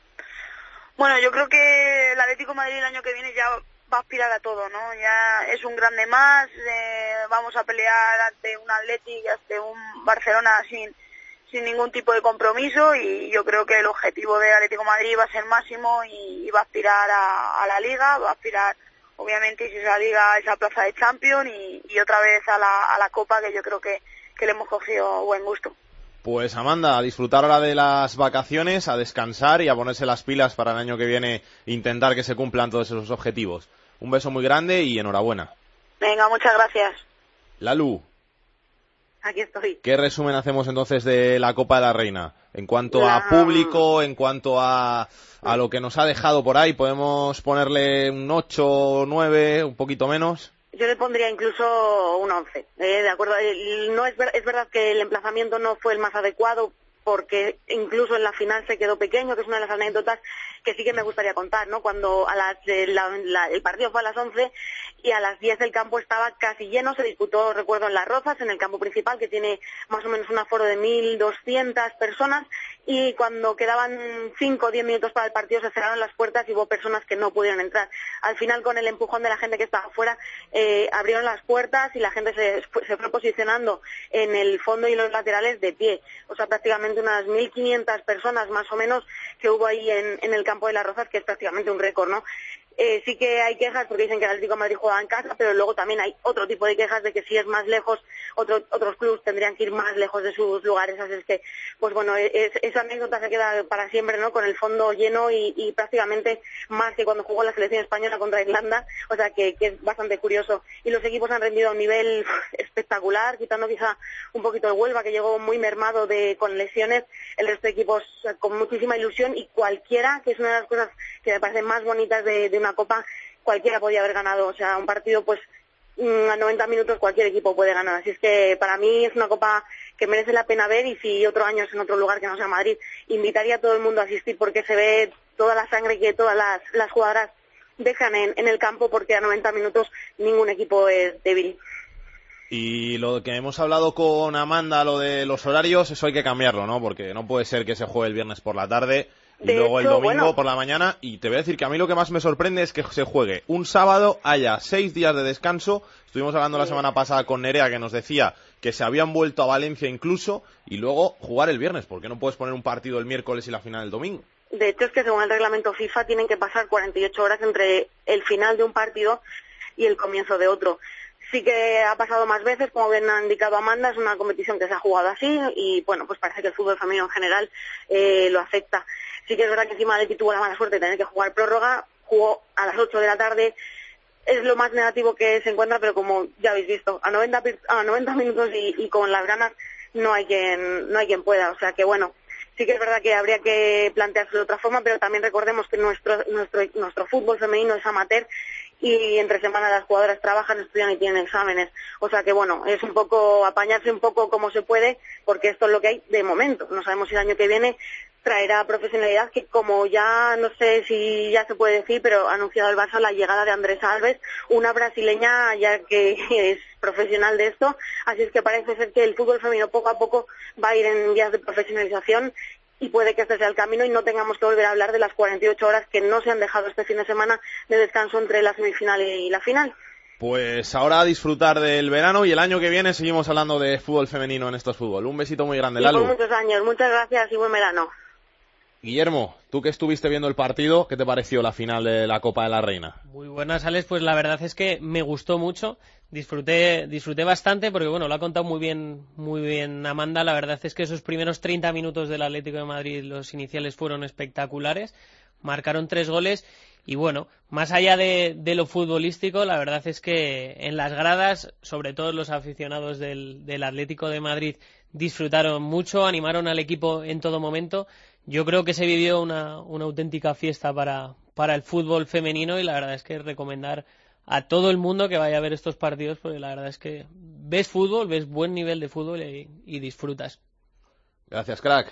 Bueno, yo creo que el Atlético de Madrid el año que viene ya va a aspirar a todo, ¿no? Ya es un grande más, eh, vamos a pelear ante un Athletic, ante un Barcelona sin sin ningún tipo de compromiso, y yo creo que el objetivo de Atlético de Madrid va a ser máximo, y, y va a aspirar a, a la Liga, va a aspirar, obviamente, si es la Liga, a esa plaza de Champions, y, y otra vez a la, a la Copa, que yo creo que, que le hemos cogido buen gusto. Pues Amanda, a disfrutar ahora de las vacaciones, a descansar y a ponerse las pilas para el año que viene intentar que se cumplan todos esos objetivos. Un beso muy grande y enhorabuena. Venga, muchas gracias. Lalu. Aquí estoy. ¿Qué resumen hacemos entonces de la Copa de la Reina? En cuanto la... a público, en cuanto a, a lo que nos ha dejado por ahí, ¿podemos ponerle un ocho o nueve, un poquito menos? Yo le pondría incluso un once, eh, de acuerdo. No es, ver, es verdad que el emplazamiento no fue el más adecuado, porque incluso en la final se quedó pequeño, que es una de las anécdotas que sí que me gustaría contar, ¿no? Cuando a las, eh, la, la, el partido fue a las once y a las diez el campo estaba casi lleno, se disputó, recuerdo, en Las Rozas, en el campo principal, que tiene más o menos un aforo de mil doscientas personas, y cuando quedaban cinco o diez minutos para el partido se cerraron las puertas y hubo personas que no pudieron entrar. Al final, con el empujón de la gente que estaba afuera, eh, abrieron las puertas y la gente se, se fue posicionando en el fondo y en los laterales de pie. O sea, prácticamente unas mil quinientas personas más o menos que hubo ahí en, en el campo de Las Rozas, que es prácticamente un récord, ¿no? Eh, sí que hay quejas porque dicen que el Atlético de Madrid juega en casa, pero luego también hay otro tipo de quejas de que si es más lejos, otro, otros clubes tendrían que ir más lejos de sus lugares. Así es que, pues bueno, es, esa anécdota se queda para siempre, ¿no? Con el fondo lleno y, y prácticamente más que cuando jugó la selección española contra Irlanda, o sea que, que es bastante curioso. Y los equipos han rendido a un nivel espectacular, quitando quizá un poquito el Huelva, que llegó muy mermado de con lesiones, el resto de equipos con muchísima ilusión, y cualquiera, que es una de las cosas que me parecen más bonitas de, de una Copa, cualquiera podía haber ganado. O sea, un partido, pues a noventa minutos cualquier equipo puede ganar. Así es que para mí es una Copa que merece la pena ver, y si otro año es en otro lugar que no sea Madrid, invitaría a todo el mundo a asistir, porque se ve toda la sangre que todas las, las jugadoras dejan en, en el campo, porque a noventa minutos ningún equipo es débil. Y lo que hemos hablado con Amanda, lo de los horarios, eso hay que cambiarlo, ¿no? Porque no puede ser que se juegue el viernes por la tarde y De luego hecho, el domingo bueno, por la mañana. Y te voy a decir que a mí lo que más me sorprende es que se juegue un sábado, haya seis días de descanso. Estuvimos hablando sí. la semana pasada con Nerea, que nos decía que se habían vuelto a Valencia incluso, y luego jugar el viernes. ¿Por qué no puedes poner un partido el miércoles y la final el domingo? De hecho, es que según el reglamento FIFA tienen que pasar cuarenta y ocho horas entre el final de un partido y el comienzo de otro. Sí que ha pasado más veces, como bien ha indicado Amanda, es una competición que se ha jugado así, y bueno, pues parece que el fútbol femenino en general eh, lo acepta. Sí que es verdad que encima Leti tuvo la mala suerte de tener que jugar prórroga, jugó a las ocho de la tarde, es lo más negativo que se encuentra, pero como ya habéis visto, a noventa, a noventa minutos y, y con las ganas no hay quien, no hay quien pueda. O sea que bueno, sí que es verdad que habría que plantearse de otra forma, pero también recordemos que nuestro, nuestro, nuestro fútbol femenino es amateur, y entre semana las jugadoras trabajan, estudian y tienen exámenes. O sea que bueno, es un poco apañarse un poco como se puede, porque esto es lo que hay de momento. No sabemos si el año que viene traerá profesionalidad, que como ya no sé si ya se puede decir, pero ha anunciado el Barça la llegada de Andrés Alves, una brasileña ya que es profesional de esto. Así es que parece ser que el fútbol femenino poco a poco va a ir en vías de profesionalización, y puede que este sea el camino y no tengamos que volver a hablar de las cuarenta y ocho horas que no se han dejado este fin de semana de descanso entre la semifinal y la final. Pues ahora a disfrutar del verano, y el año que viene seguimos hablando de fútbol femenino en Estos Fútbol. Un besito muy grande, y Lalu. por muchos años. Muchas gracias y buen verano. Guillermo, tú que estuviste viendo el partido, ¿qué te pareció la final de la Copa de la Reina? Muy buenas, Alex. Pues la verdad es que me gustó mucho. Disfruté, disfruté bastante, porque bueno, lo ha contado muy bien, muy bien Amanda. La verdad es que esos primeros treinta minutos del Atlético de Madrid, los iniciales, fueron espectaculares. Marcaron tres goles y bueno, más allá de, de lo futbolístico, la verdad es que en las gradas, sobre todo los aficionados del, del Atlético de Madrid, disfrutaron mucho, animaron al equipo en todo momento. Yo creo que se vivió una, una auténtica fiesta para, para el fútbol femenino, y la verdad es que recomendar a todo el mundo que vaya a ver estos partidos, porque la verdad es que ves fútbol, ves buen nivel de fútbol y, y disfrutas. Gracias, crack.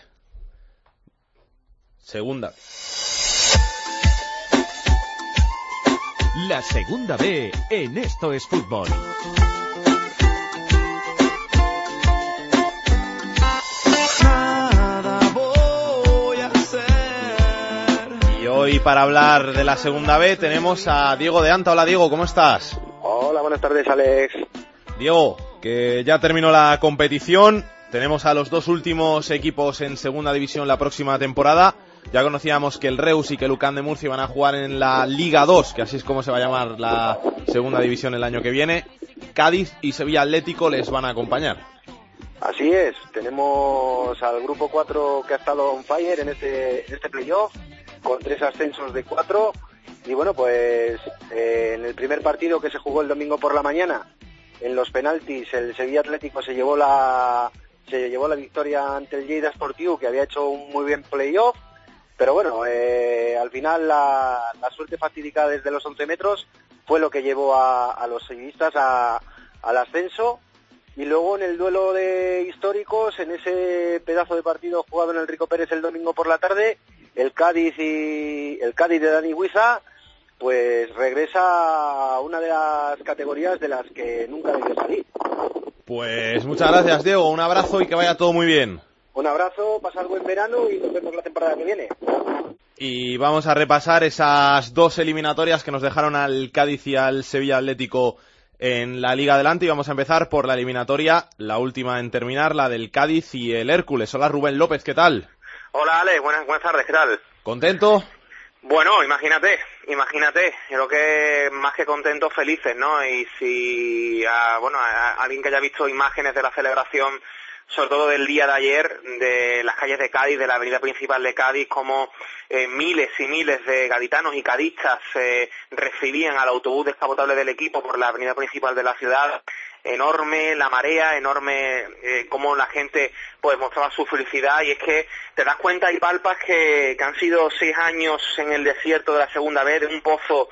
Segunda. La segunda B en Esto es Fútbol. Y hoy, para hablar de la segunda B, tenemos a Diego de Anta. Hola, Diego, ¿cómo estás? Hola, buenas tardes, Alex. Diego, que ya terminó la competición. Tenemos a los dos últimos equipos en segunda división la próxima temporada. Ya conocíamos que el Reus y que el U C A M de Murcia van a jugar en la Liga dos, que así es como se va a llamar la segunda división el año que viene. Cádiz y Sevilla Atlético les van a acompañar. Así es, tenemos al grupo cuatro que ha estado on fire en este, en este playoff, con tres ascensos de cuatro, y bueno, pues eh, en el primer partido que se jugó el domingo por la mañana, en los penaltis, el Sevilla Atlético se llevó la se llevó la victoria ante el Lleida Sportiu, que había hecho un muy bien playoff, pero bueno, eh, al final la, la suerte fatídica desde los once metros fue lo que llevó a, a los sevillistas a, al ascenso. Y luego en el duelo de históricos, en ese pedazo de partido jugado en el Rico Pérez el domingo por la tarde, el Cádiz y el Cádiz de Dani Huiza, pues regresa a una de las categorías de las que nunca debió salir. Pues muchas gracias, Diego, un abrazo y que vaya todo muy bien. Un abrazo, pasad buen verano y nos vemos la temporada que viene. Y vamos a repasar esas dos eliminatorias que nos dejaron al Cádiz y al Sevilla Atlético en la Liga Adelante, y vamos a empezar por la eliminatoria, la última en terminar, la del Cádiz y el Hércules. Hola Rubén López, ¿qué tal? Hola Ale, buenas, buenas tardes, ¿qué tal? ¿Contento? Bueno, imagínate, imagínate, creo que más que contentos, felices, ¿no? Y si, a, bueno, a, a alguien que haya visto imágenes de la celebración, sobre todo del día de ayer, de las calles de Cádiz, de la avenida principal de Cádiz, como eh, miles y miles de gaditanos y cadistas eh, recibían al autobús descapotable del equipo por la avenida principal de la ciudad. Enorme la marea, enorme eh, cómo la gente pues mostraba su felicidad, y es que te das cuenta y palpas que, que han sido seis años en el desierto de la segunda vez, de un pozo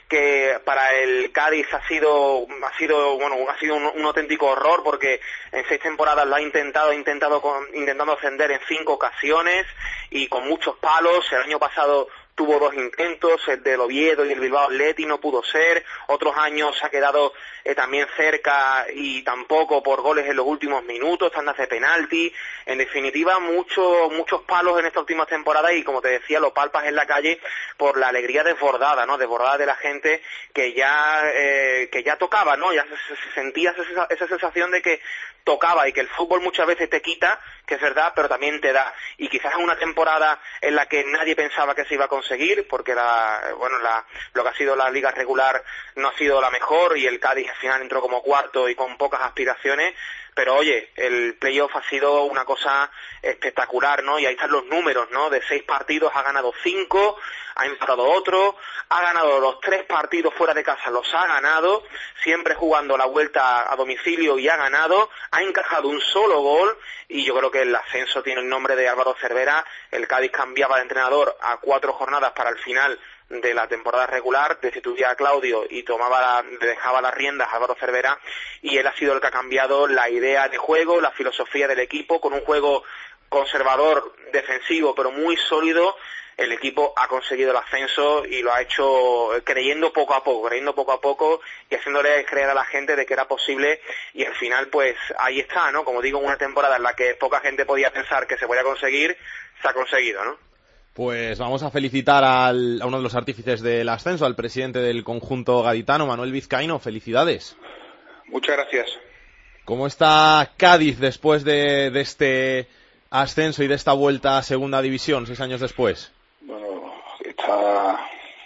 que para el Cádiz ha sido ha sido bueno ha sido un, un auténtico horror, porque en seis temporadas lo ha intentado ha intentado con, intentando ascender en cinco ocasiones y con muchos palos. El año pasado tuvo dos intentos, el del Oviedo y el Bilbao Athletic, no pudo ser. Otros años ha quedado eh, también cerca y tampoco por goles en los últimos minutos, tandas de penalti. En definitiva, muchos muchos palos en estas últimas temporadas, y como te decía, lo palpas en la calle por la alegría desbordada, ¿no? Desbordada de la gente que ya eh, que ya tocaba, ¿no? Ya se, se sentía esa, esa sensación de que tocaba, y que el fútbol muchas veces te quita, que es verdad, pero también te da. Y quizás es una temporada en la que nadie pensaba que se iba a conseguir, porque la, bueno, la, lo que ha sido la liga regular no ha sido la mejor, y el Cádiz al final entró como cuarto y con pocas aspiraciones. Pero oye, el playoff ha sido una cosa espectacular, ¿no? Y ahí están los números, ¿no? De seis partidos ha ganado cinco, ha empatado otro, ha ganado los tres partidos fuera de casa, los ha ganado, siempre jugando la vuelta a domicilio, y ha ganado, ha encajado un solo gol, y yo creo que el ascenso tiene el nombre de Álvaro Cervera. El Cádiz cambiaba de entrenador a cuatro jornadas para el final de la temporada regular, destituía a Claudio y tomaba la, dejaba las riendas a Álvaro Cervera, y él ha sido el que ha cambiado la idea de juego, la filosofía del equipo, con un juego conservador, defensivo, pero muy sólido. El equipo ha conseguido el ascenso y lo ha hecho creyendo poco a poco, creyendo poco a poco y haciéndole creer a la gente de que era posible, y al final pues ahí está, ¿no? Como digo, una temporada en la que poca gente podía pensar que se podía conseguir, se ha conseguido, ¿no? Pues vamos a felicitar al, a uno de los artífices del ascenso, al presidente del conjunto gaditano, Manuel Vizcaíno. Felicidades. Muchas gracias. ¿Cómo está Cádiz después de, de este ascenso y de esta vuelta a segunda división, seis años después? Bueno, está,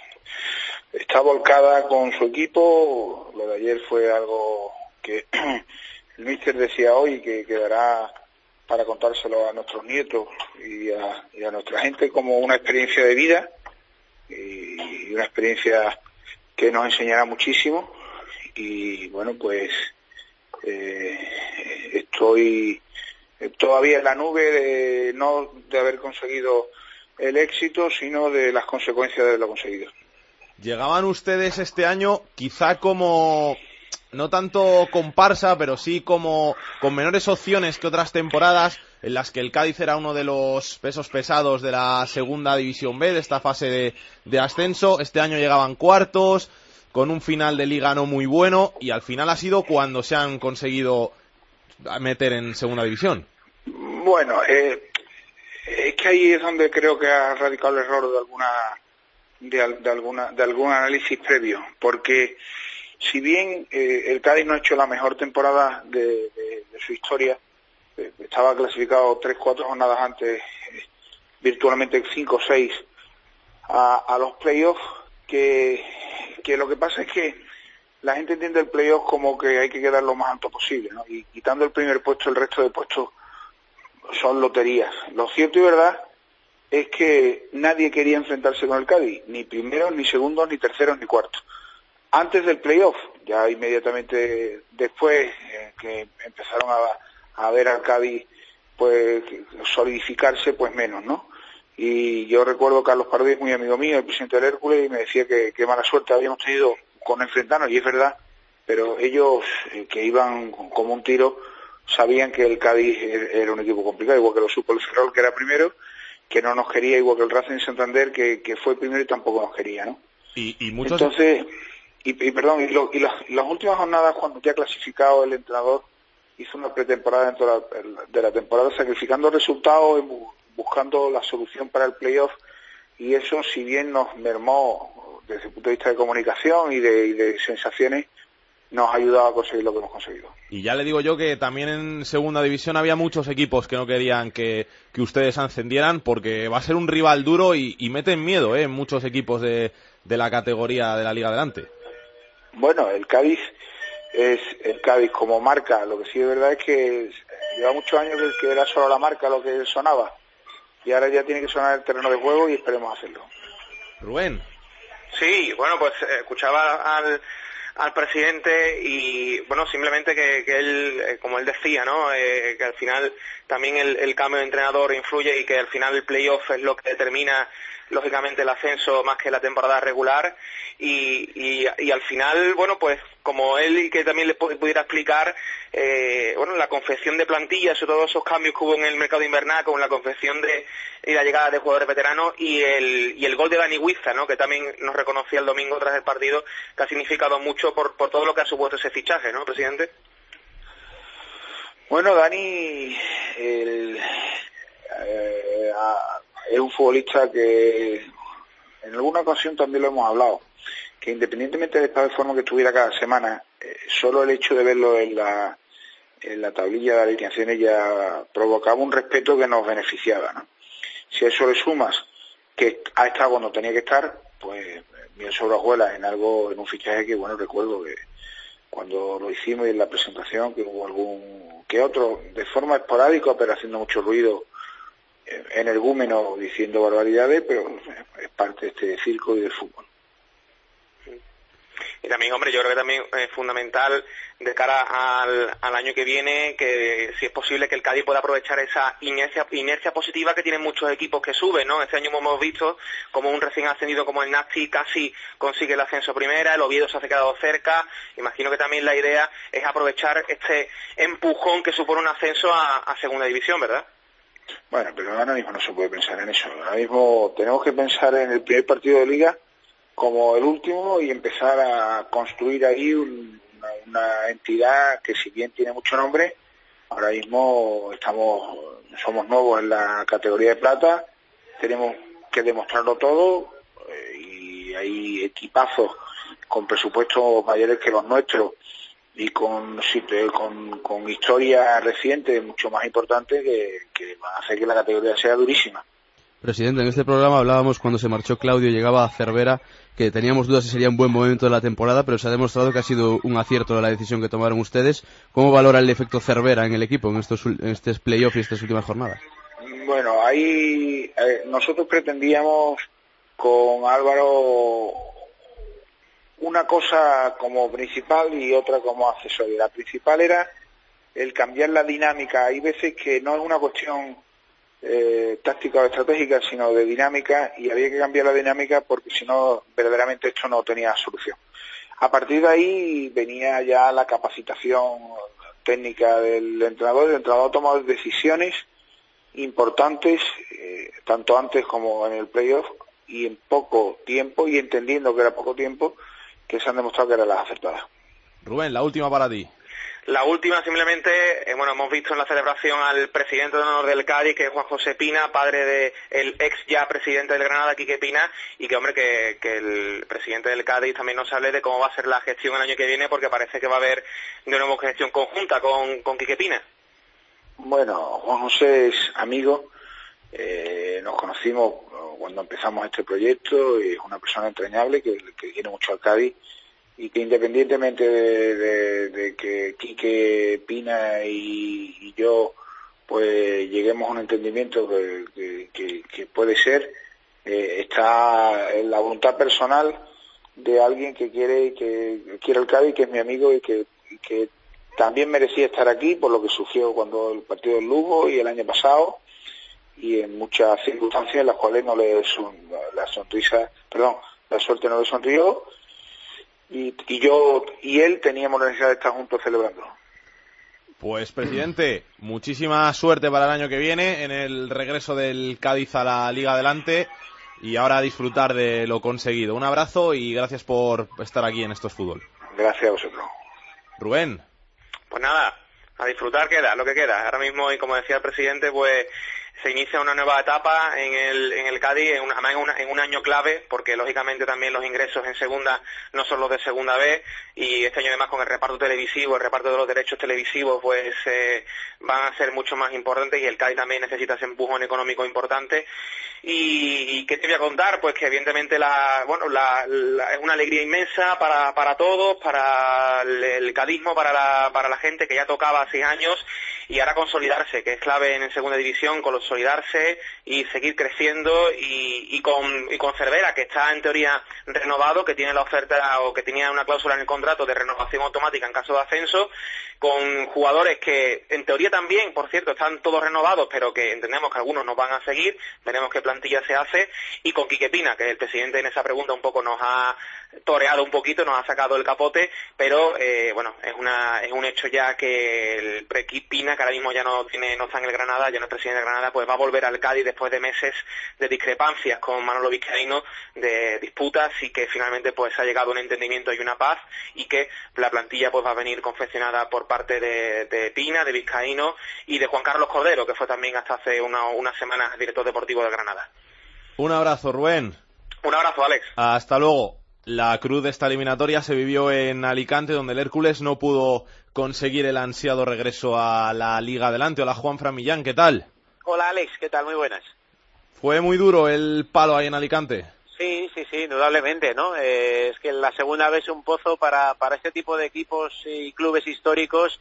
está volcada con su equipo. Lo de ayer fue algo que el míster decía hoy, que quedará para contárselo a nuestros nietos y a, y a nuestra gente como una experiencia de vida, y una experiencia que nos enseñará muchísimo. Y bueno, pues eh, estoy todavía en la nube de no de haber conseguido el éxito, sino de las consecuencias de lo conseguido. Llegaban ustedes este año quizá como, no tanto comparsa, pero sí como con menores opciones que otras temporadas en las que el Cádiz era uno de los pesos pesados de la segunda división B, de esta fase de, de ascenso. Este año llegaban cuartos, con un final de liga no muy bueno, y al final ha sido cuando se han conseguido meter en segunda división. Bueno, eh, es que ahí es donde creo que ha radicado el error de alguna de, de alguna de algún análisis previo, porque si bien eh, el Cádiz no ha hecho la mejor temporada de, de, de su historia, eh, estaba clasificado tres, cuatro jornadas antes, eh, virtualmente cinco o seis a, a los playoffs, que, que lo que pasa es que la gente entiende el playoff como que hay que quedar lo más alto posible, ¿no? Y quitando el primer puesto, el resto de puestos son loterías. Lo cierto y verdad es que nadie quería enfrentarse con el Cádiz, ni primeros, ni segundos, ni terceros, ni cuartos. Antes del playoff, ya inmediatamente después eh, que empezaron a, a ver al Cádiz pues solidificarse, pues menos, ¿no? Y yo recuerdo Carlos Pardo, muy amigo mío, el presidente del Hércules, y me decía que, que mala suerte habíamos tenido con enfrentarnos, y es verdad, pero ellos eh, que iban como un tiro sabían que el Cádiz era un equipo complicado, igual que lo supo el Ferrol, que era primero, que no nos quería, igual que el Racing Santander, que, que fue primero y tampoco nos quería, ¿no? Y, y muchos... Entonces, y, y perdón, y, lo, y las, las últimas jornadas, cuando ya clasificado el entrenador, hizo una pretemporada dentro de la, de la temporada, sacrificando resultados, buscando la solución para el playoff, y eso, si bien nos mermó desde el punto de vista de comunicación y de, y de sensaciones, nos ha ayudado a conseguir lo que hemos conseguido. Y ya le digo yo que también en segunda división había muchos equipos que no querían que, que ustedes ascendieran, porque va a ser un rival duro y, y meten miedo, ¿eh? Muchos equipos de, de la categoría de la Liga Adelante. Bueno, el Cádiz es el Cádiz como marca. Lo que sí es verdad es que lleva muchos años que, que era solo la marca lo que sonaba, y ahora ya tiene que sonar el terreno de juego, y esperemos hacerlo. Rubén. Sí, bueno, pues eh, escuchaba al al presidente y bueno, simplemente que, que él, eh, como él decía, ¿no? Eh, que al final también el, el cambio de entrenador influye, y que al final el playoff es lo que determina lógicamente el ascenso más que la temporada regular, y, y, y al final, bueno, pues como él, y que también le pudiera explicar, eh, bueno, la confección de plantillas, sobre todo esos cambios que hubo en el mercado invernal, con la confección de y la llegada de jugadores veteranos, y el y el gol de Dani Huiza, ¿no? Que también nos reconocía el domingo tras el partido, que ha significado mucho por, por todo lo que ha supuesto ese fichaje, ¿no, presidente? Bueno, Dani el, eh, a, es un futbolista que en alguna ocasión también lo hemos hablado, que independientemente de esta forma que estuviera cada semana, eh, solo el hecho de verlo en la en la tablilla de alineaciones ya provocaba un respeto que nos beneficiaba, ¿no? Si a eso le sumas que ha estado cuando tenía que estar, pues bien sobre hojuelas en algo, en un fichaje que, bueno, recuerdo que cuando lo hicimos y en la presentación, que hubo algún que otro, de forma esporádica, pero haciendo mucho ruido, energúmeno, diciendo barbaridades, pero es parte de este circo y del fútbol. Y también, hombre, yo creo que también es fundamental de cara al, al año que viene, que si es posible que el Cádiz pueda aprovechar esa inercia, inercia positiva que tienen muchos equipos que suben, ¿no? Este año hemos visto como un recién ascendido como el Nasti casi consigue el ascenso a primera, el Oviedo se ha quedado cerca. Imagino que también la idea es aprovechar este empujón que supone un ascenso a, a segunda división, ¿verdad? Bueno, pero ahora mismo no se puede pensar en eso. Ahora mismo tenemos que pensar en el primer partido de Liga como el último, y empezar a construir ahí un, una, una entidad que, si bien tiene mucho nombre, ahora mismo estamos somos nuevos en la categoría de plata, tenemos que demostrarlo todo, eh, y hay equipazos con presupuestos mayores que los nuestros y con, con, con historias recientes mucho más importantes que, que van a hacer que la categoría sea durísima. Presidente, en este programa hablábamos cuando se marchó Claudio y llegaba a Cervera, que teníamos dudas si sería un buen momento de la temporada, pero se ha demostrado que ha sido un acierto la decisión que tomaron ustedes. ¿Cómo valora el efecto Cervera en el equipo en estos, en estos playoffs y estas últimas jornadas? Bueno, ahí eh, nosotros pretendíamos con Álvaro una cosa como principal y otra como accesoria. La principal era el cambiar la dinámica. Hay veces que no es una cuestión Eh, táctica o estratégica, sino de dinámica, y había que cambiar la dinámica porque si no, verdaderamente esto no tenía solución. A partir de ahí venía ya la capacitación técnica del entrenador. El entrenador ha tomado decisiones importantes, eh, tanto antes como en el playoff, y en poco tiempo, y entendiendo que era poco tiempo, que se han demostrado que eran las acertadas. Rubén, la última para ti. La última, simplemente, eh, bueno, hemos visto en la celebración al presidente de honor del Cádiz, que es Juan José Pina, padre de el ex ya presidente del Granada, Quique Pina, y que, hombre, que, que el presidente del Cádiz también nos hable de cómo va a ser la gestión el año que viene, porque parece que va a haber de nuevo gestión conjunta con, con Quique Pina. Bueno, Juan José es amigo, eh, nos conocimos cuando empezamos este proyecto, y es una persona entrañable que, que quiere mucho al Cádiz, y que independientemente de, de, de que Quique Pina y, y yo pues lleguemos a un entendimiento que, que, que, que puede ser, eh, está en la voluntad personal de alguien que quiere que quiere el Cádiz, que es mi amigo y que, y que también merecía estar aquí por lo que surgió cuando el partido del Lugo y el año pasado, y en muchas circunstancias en las cuales no le son, la sonrisa, perdón, la suerte no le sonrió, y, y yo y él teníamos la necesidad de estar juntos celebrando. Pues, presidente, muchísima suerte para el año que viene en el regreso del Cádiz a la Liga Adelante, y ahora a disfrutar de lo conseguido. Un abrazo y gracias por estar aquí en Esto es Fútbol. Gracias a vosotros. Rubén. Pues nada, a disfrutar queda, lo que queda. Ahora mismo, y como decía el presidente, pues se inicia una nueva etapa en el, en el Cádiz, en, una, en, una, en un año clave, porque lógicamente también los ingresos en segunda no son los de segunda B, y este año además con el reparto televisivo, el reparto de los derechos televisivos, pues eh, van a ser mucho más importantes, y el Cádiz también necesita ese empujón económico importante. Y, y ¿qué te voy a contar? Pues que evidentemente la, bueno, la, la, es una alegría inmensa para, para todos, para el, el cadismo, para la, para la gente que ya tocaba hace años, y ahora consolidarse, que es clave en segunda división, consolidarse y seguir creciendo, y, y con y con Cervera, que está en teoría renovado, que tiene la oferta o que tenía una cláusula en el contrato de renovación automática en caso de ascenso, con jugadores que en teoría también, por cierto, están todos renovados, pero que entendemos que algunos nos van a seguir, veremos qué plantilla se hace, y con Quique Pina, que el presidente en esa pregunta un poco nos ha toreado un poquito, nos ha sacado el capote, pero eh, bueno, es una es un hecho ya que el Quique Pina, que ahora mismo ya no tiene no está en el Granada, ya no es presidente de Granada, pues va a volver al Cádiz después de meses de discrepancias con Manolo Vizcaíno, de disputas, y que finalmente pues ha llegado a un entendimiento y una paz, y que la plantilla pues va a venir confeccionada por parte de, de Pina, de Vizcaíno y de Juan Carlos Cordero, que fue también hasta hace una, unas semanas director deportivo de Granada. Un abrazo, Rubén. Un abrazo, Alex. Hasta luego. La cruz de esta eliminatoria se vivió en Alicante, donde el Hércules no pudo conseguir el ansiado regreso a la Liga Adelante. Hola, Juanfran Millán, ¿qué tal? Hola, Alex, ¿qué tal? Muy buenas. ¿Fue muy duro el palo ahí en Alicante? Sí, sí, sí, indudablemente, ¿no? Eh, es que la segunda vez un pozo para, para este tipo de equipos y clubes históricos.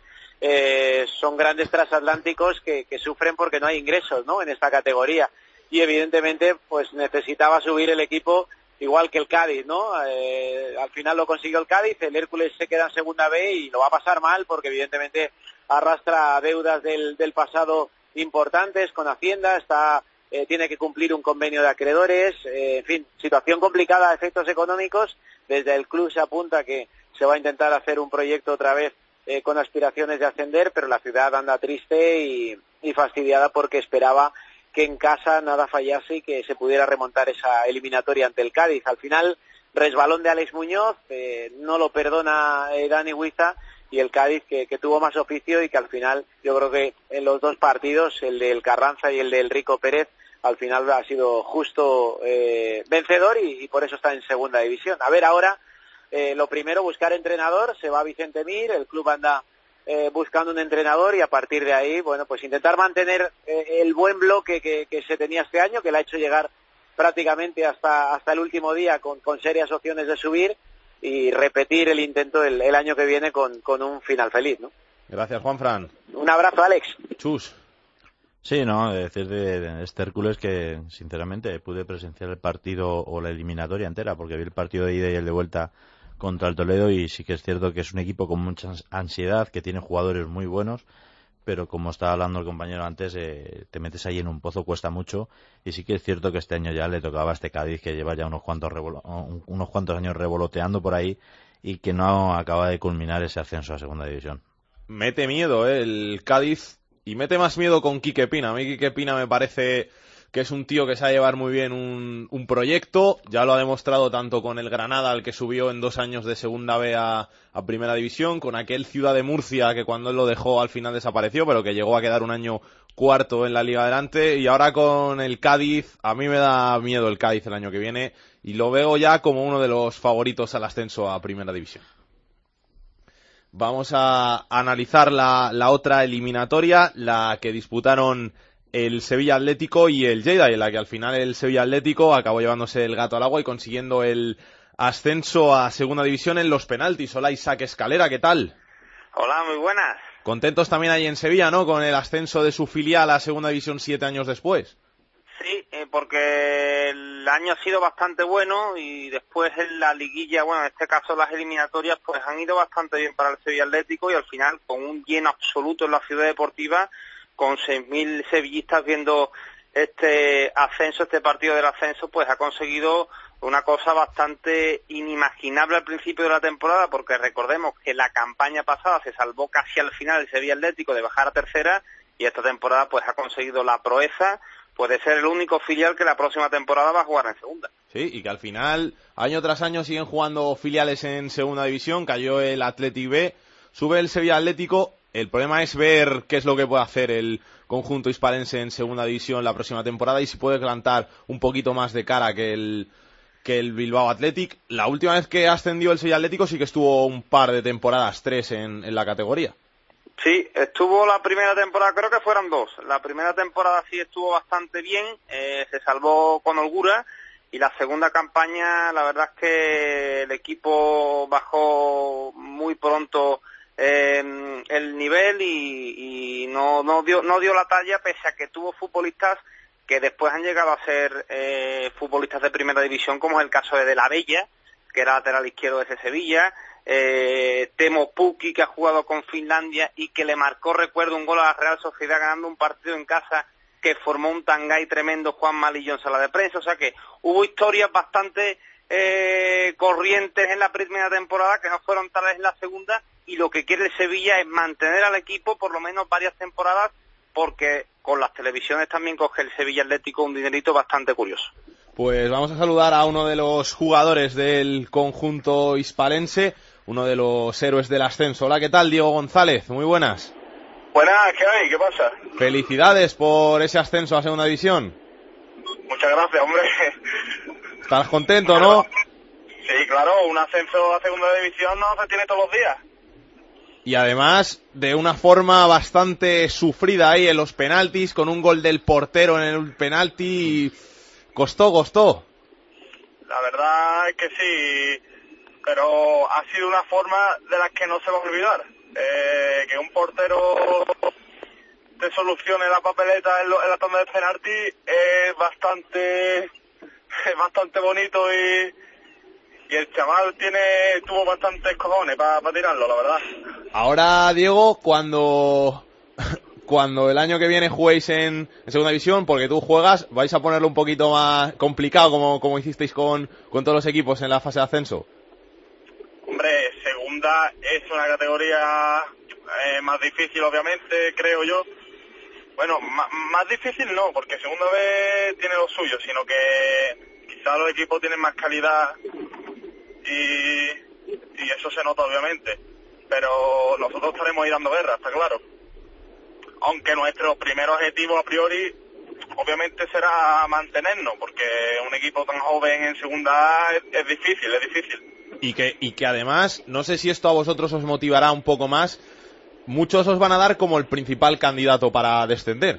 Eh, son grandes transatlánticos que, que sufren porque no hay ingresos, ¿no?, en esta categoría, y evidentemente pues necesitaba subir el equipo igual que el Cádiz, ¿no? Eh, al final lo consiguió el Cádiz, el Hércules se queda en segunda B y lo va a pasar mal porque evidentemente arrastra deudas del, del pasado importantes con Hacienda, está eh, tiene que cumplir un convenio de acreedores, eh, en fin, situación complicada a efectos económicos. Desde el club se apunta que se va a intentar hacer un proyecto otra vez Eh, con aspiraciones de ascender, pero la ciudad anda triste y, y fastidiada porque esperaba que en casa nada fallase y que se pudiera remontar esa eliminatoria ante el Cádiz. Al final, resbalón de Alex Muñoz, eh, no lo perdona eh, Dani Huiza, y el Cádiz que, que tuvo más oficio, y que al final yo creo que en los dos partidos, el del Carranza y el del Rico Pérez, al final ha sido justo eh, vencedor, y, y por eso está en segunda división. A ver ahora. Eh, lo primero, buscar entrenador, se va Vicente Mir, el club anda eh, buscando un entrenador, y a partir de ahí, bueno, pues intentar mantener eh, el buen bloque que, que se tenía este año, que le ha hecho llegar prácticamente hasta hasta el último día con, con serias opciones de subir, y repetir el intento el, el año que viene con, con un final feliz, ¿no? Gracias, Juanfran. Un abrazo, Alex. Chus. Sí, no, decir de, de este Hércules que sinceramente pude presenciar el partido o la eliminatoria entera, porque vi el partido de ida y el de vuelta contra el Toledo, y sí que es cierto que es un equipo con mucha ansiedad, que tiene jugadores muy buenos, pero como estaba hablando el compañero antes, eh, te metes ahí en un pozo, cuesta mucho, y sí que es cierto que este año ya le tocaba a este Cádiz, que lleva ya unos cuantos revolo- unos cuantos años revoloteando por ahí, y que no acaba de culminar ese ascenso a segunda división. Mete miedo, ¿eh? El Cádiz, y mete más miedo con Quique Pina. A mí Quique Pina me parece que es un tío que sabe llevar muy bien un, un proyecto, ya lo ha demostrado tanto con el Granada, al que subió en dos años de segunda B a, a primera división, con aquel Ciudad de Murcia que cuando él lo dejó al final desapareció, pero que llegó a quedar un año cuarto en la Liga Adelante, y ahora con el Cádiz. A mí me da miedo el Cádiz el año que viene, y lo veo ya como uno de los favoritos al ascenso a primera división. Vamos a analizar la, la otra eliminatoria, la que disputaron el Sevilla Atlético y el Lleida, y en la que al final el Sevilla Atlético acabó llevándose el gato al agua y consiguiendo el ascenso a segunda división en los penaltis. Hola, Isaac Escalera, ¿qué tal? Hola, muy buenas. Contentos también ahí en Sevilla, ¿no?, con el ascenso de su filial a segunda división siete años después. Sí, eh, porque el año ha sido bastante bueno y después en la liguilla, bueno, en este caso las eliminatorias, pues han ido bastante bien para el Sevilla Atlético y al final con un lleno absoluto en la ciudad deportiva, con seis mil sevillistas viendo este ascenso, este partido del ascenso, pues ha conseguido una cosa bastante inimaginable al principio de la temporada, porque recordemos que la campaña pasada se salvó casi al final el Sevilla Atlético de bajar a tercera y esta temporada pues ha conseguido la proeza, puede ser el único filial que la próxima temporada va a jugar en segunda. Sí, y que al final, año tras año, siguen jugando filiales en segunda división. Cayó el Athletic B, sube el Sevilla Atlético. El problema es ver qué es lo que puede hacer el conjunto hispalense en segunda división la próxima temporada y si puede plantar un poquito más de cara que el que el Bilbao Athletic. La última vez que ascendió el Sevilla Atlético sí que estuvo un par de temporadas, tres en, en la categoría. Sí, estuvo la primera temporada, creo que fueron dos. La primera temporada sí estuvo bastante bien, eh, se salvó con holgura, y la segunda campaña, la verdad es que el equipo bajó muy pronto eh, el nivel y, y no, no dio no dio la talla, pese a que tuvo futbolistas que después han llegado a ser eh, futbolistas de primera división, como es el caso de De la Bella, que era lateral izquierdo de ese Sevilla, eh, Temo Pukki, que ha jugado con Finlandia y que le marcó, recuerdo, un gol a la Real Sociedad ganando un partido en casa que formó un tangay tremendo Juan Malillo en sala de prensa. O sea que hubo historias bastante eh, corrientes en la primera temporada que no fueron tales en la segunda, y lo que quiere el Sevilla es mantener al equipo por lo menos varias temporadas, porque con las televisiones también coge el Sevilla Atlético un dinerito bastante curioso. Pues vamos a saludar a uno de los jugadores del conjunto hispalense, uno de los héroes del ascenso. Hola, ¿qué tal? Diego González, muy buenas. Buenas, ¿qué hay? ¿Qué pasa? Felicidades por ese ascenso a segunda división. Muchas gracias, hombre. ¿Estás contento, no? Sí, claro, un ascenso a segunda división no se tiene todos los días. Y además de una forma bastante sufrida ahí en los penaltis, con un gol del portero en el penalti. Costó, costó. La verdad es que sí, pero ha sido una forma de las que no se va a olvidar. Eh, que un portero te solucione la papeleta en, lo, en la tanda de penalti es bastante es bastante bonito, y, y el chaval tiene tuvo bastantes cojones para pa tirarlo, la verdad. Ahora, Diego, cuando cuando el año que viene juguéis en, en segunda división, porque tú juegas, vais a ponerlo un poquito más complicado, como, como hicisteis con, con todos los equipos en la fase de ascenso. Hombre, segunda es una categoría eh, más difícil, obviamente, creo yo. Bueno, más, más difícil no, porque segunda vez tiene lo suyo, sino que quizás los equipos tienen más calidad y, y eso se nota, obviamente. Pero nosotros estaremos ahí dando guerra, está claro. Aunque nuestro primer objetivo a priori obviamente será mantenernos, porque un equipo tan joven en segunda A es, es difícil, es difícil. Y que, y que además, no sé si esto a vosotros os motivará un poco más, muchos os van a dar como el principal candidato para descender.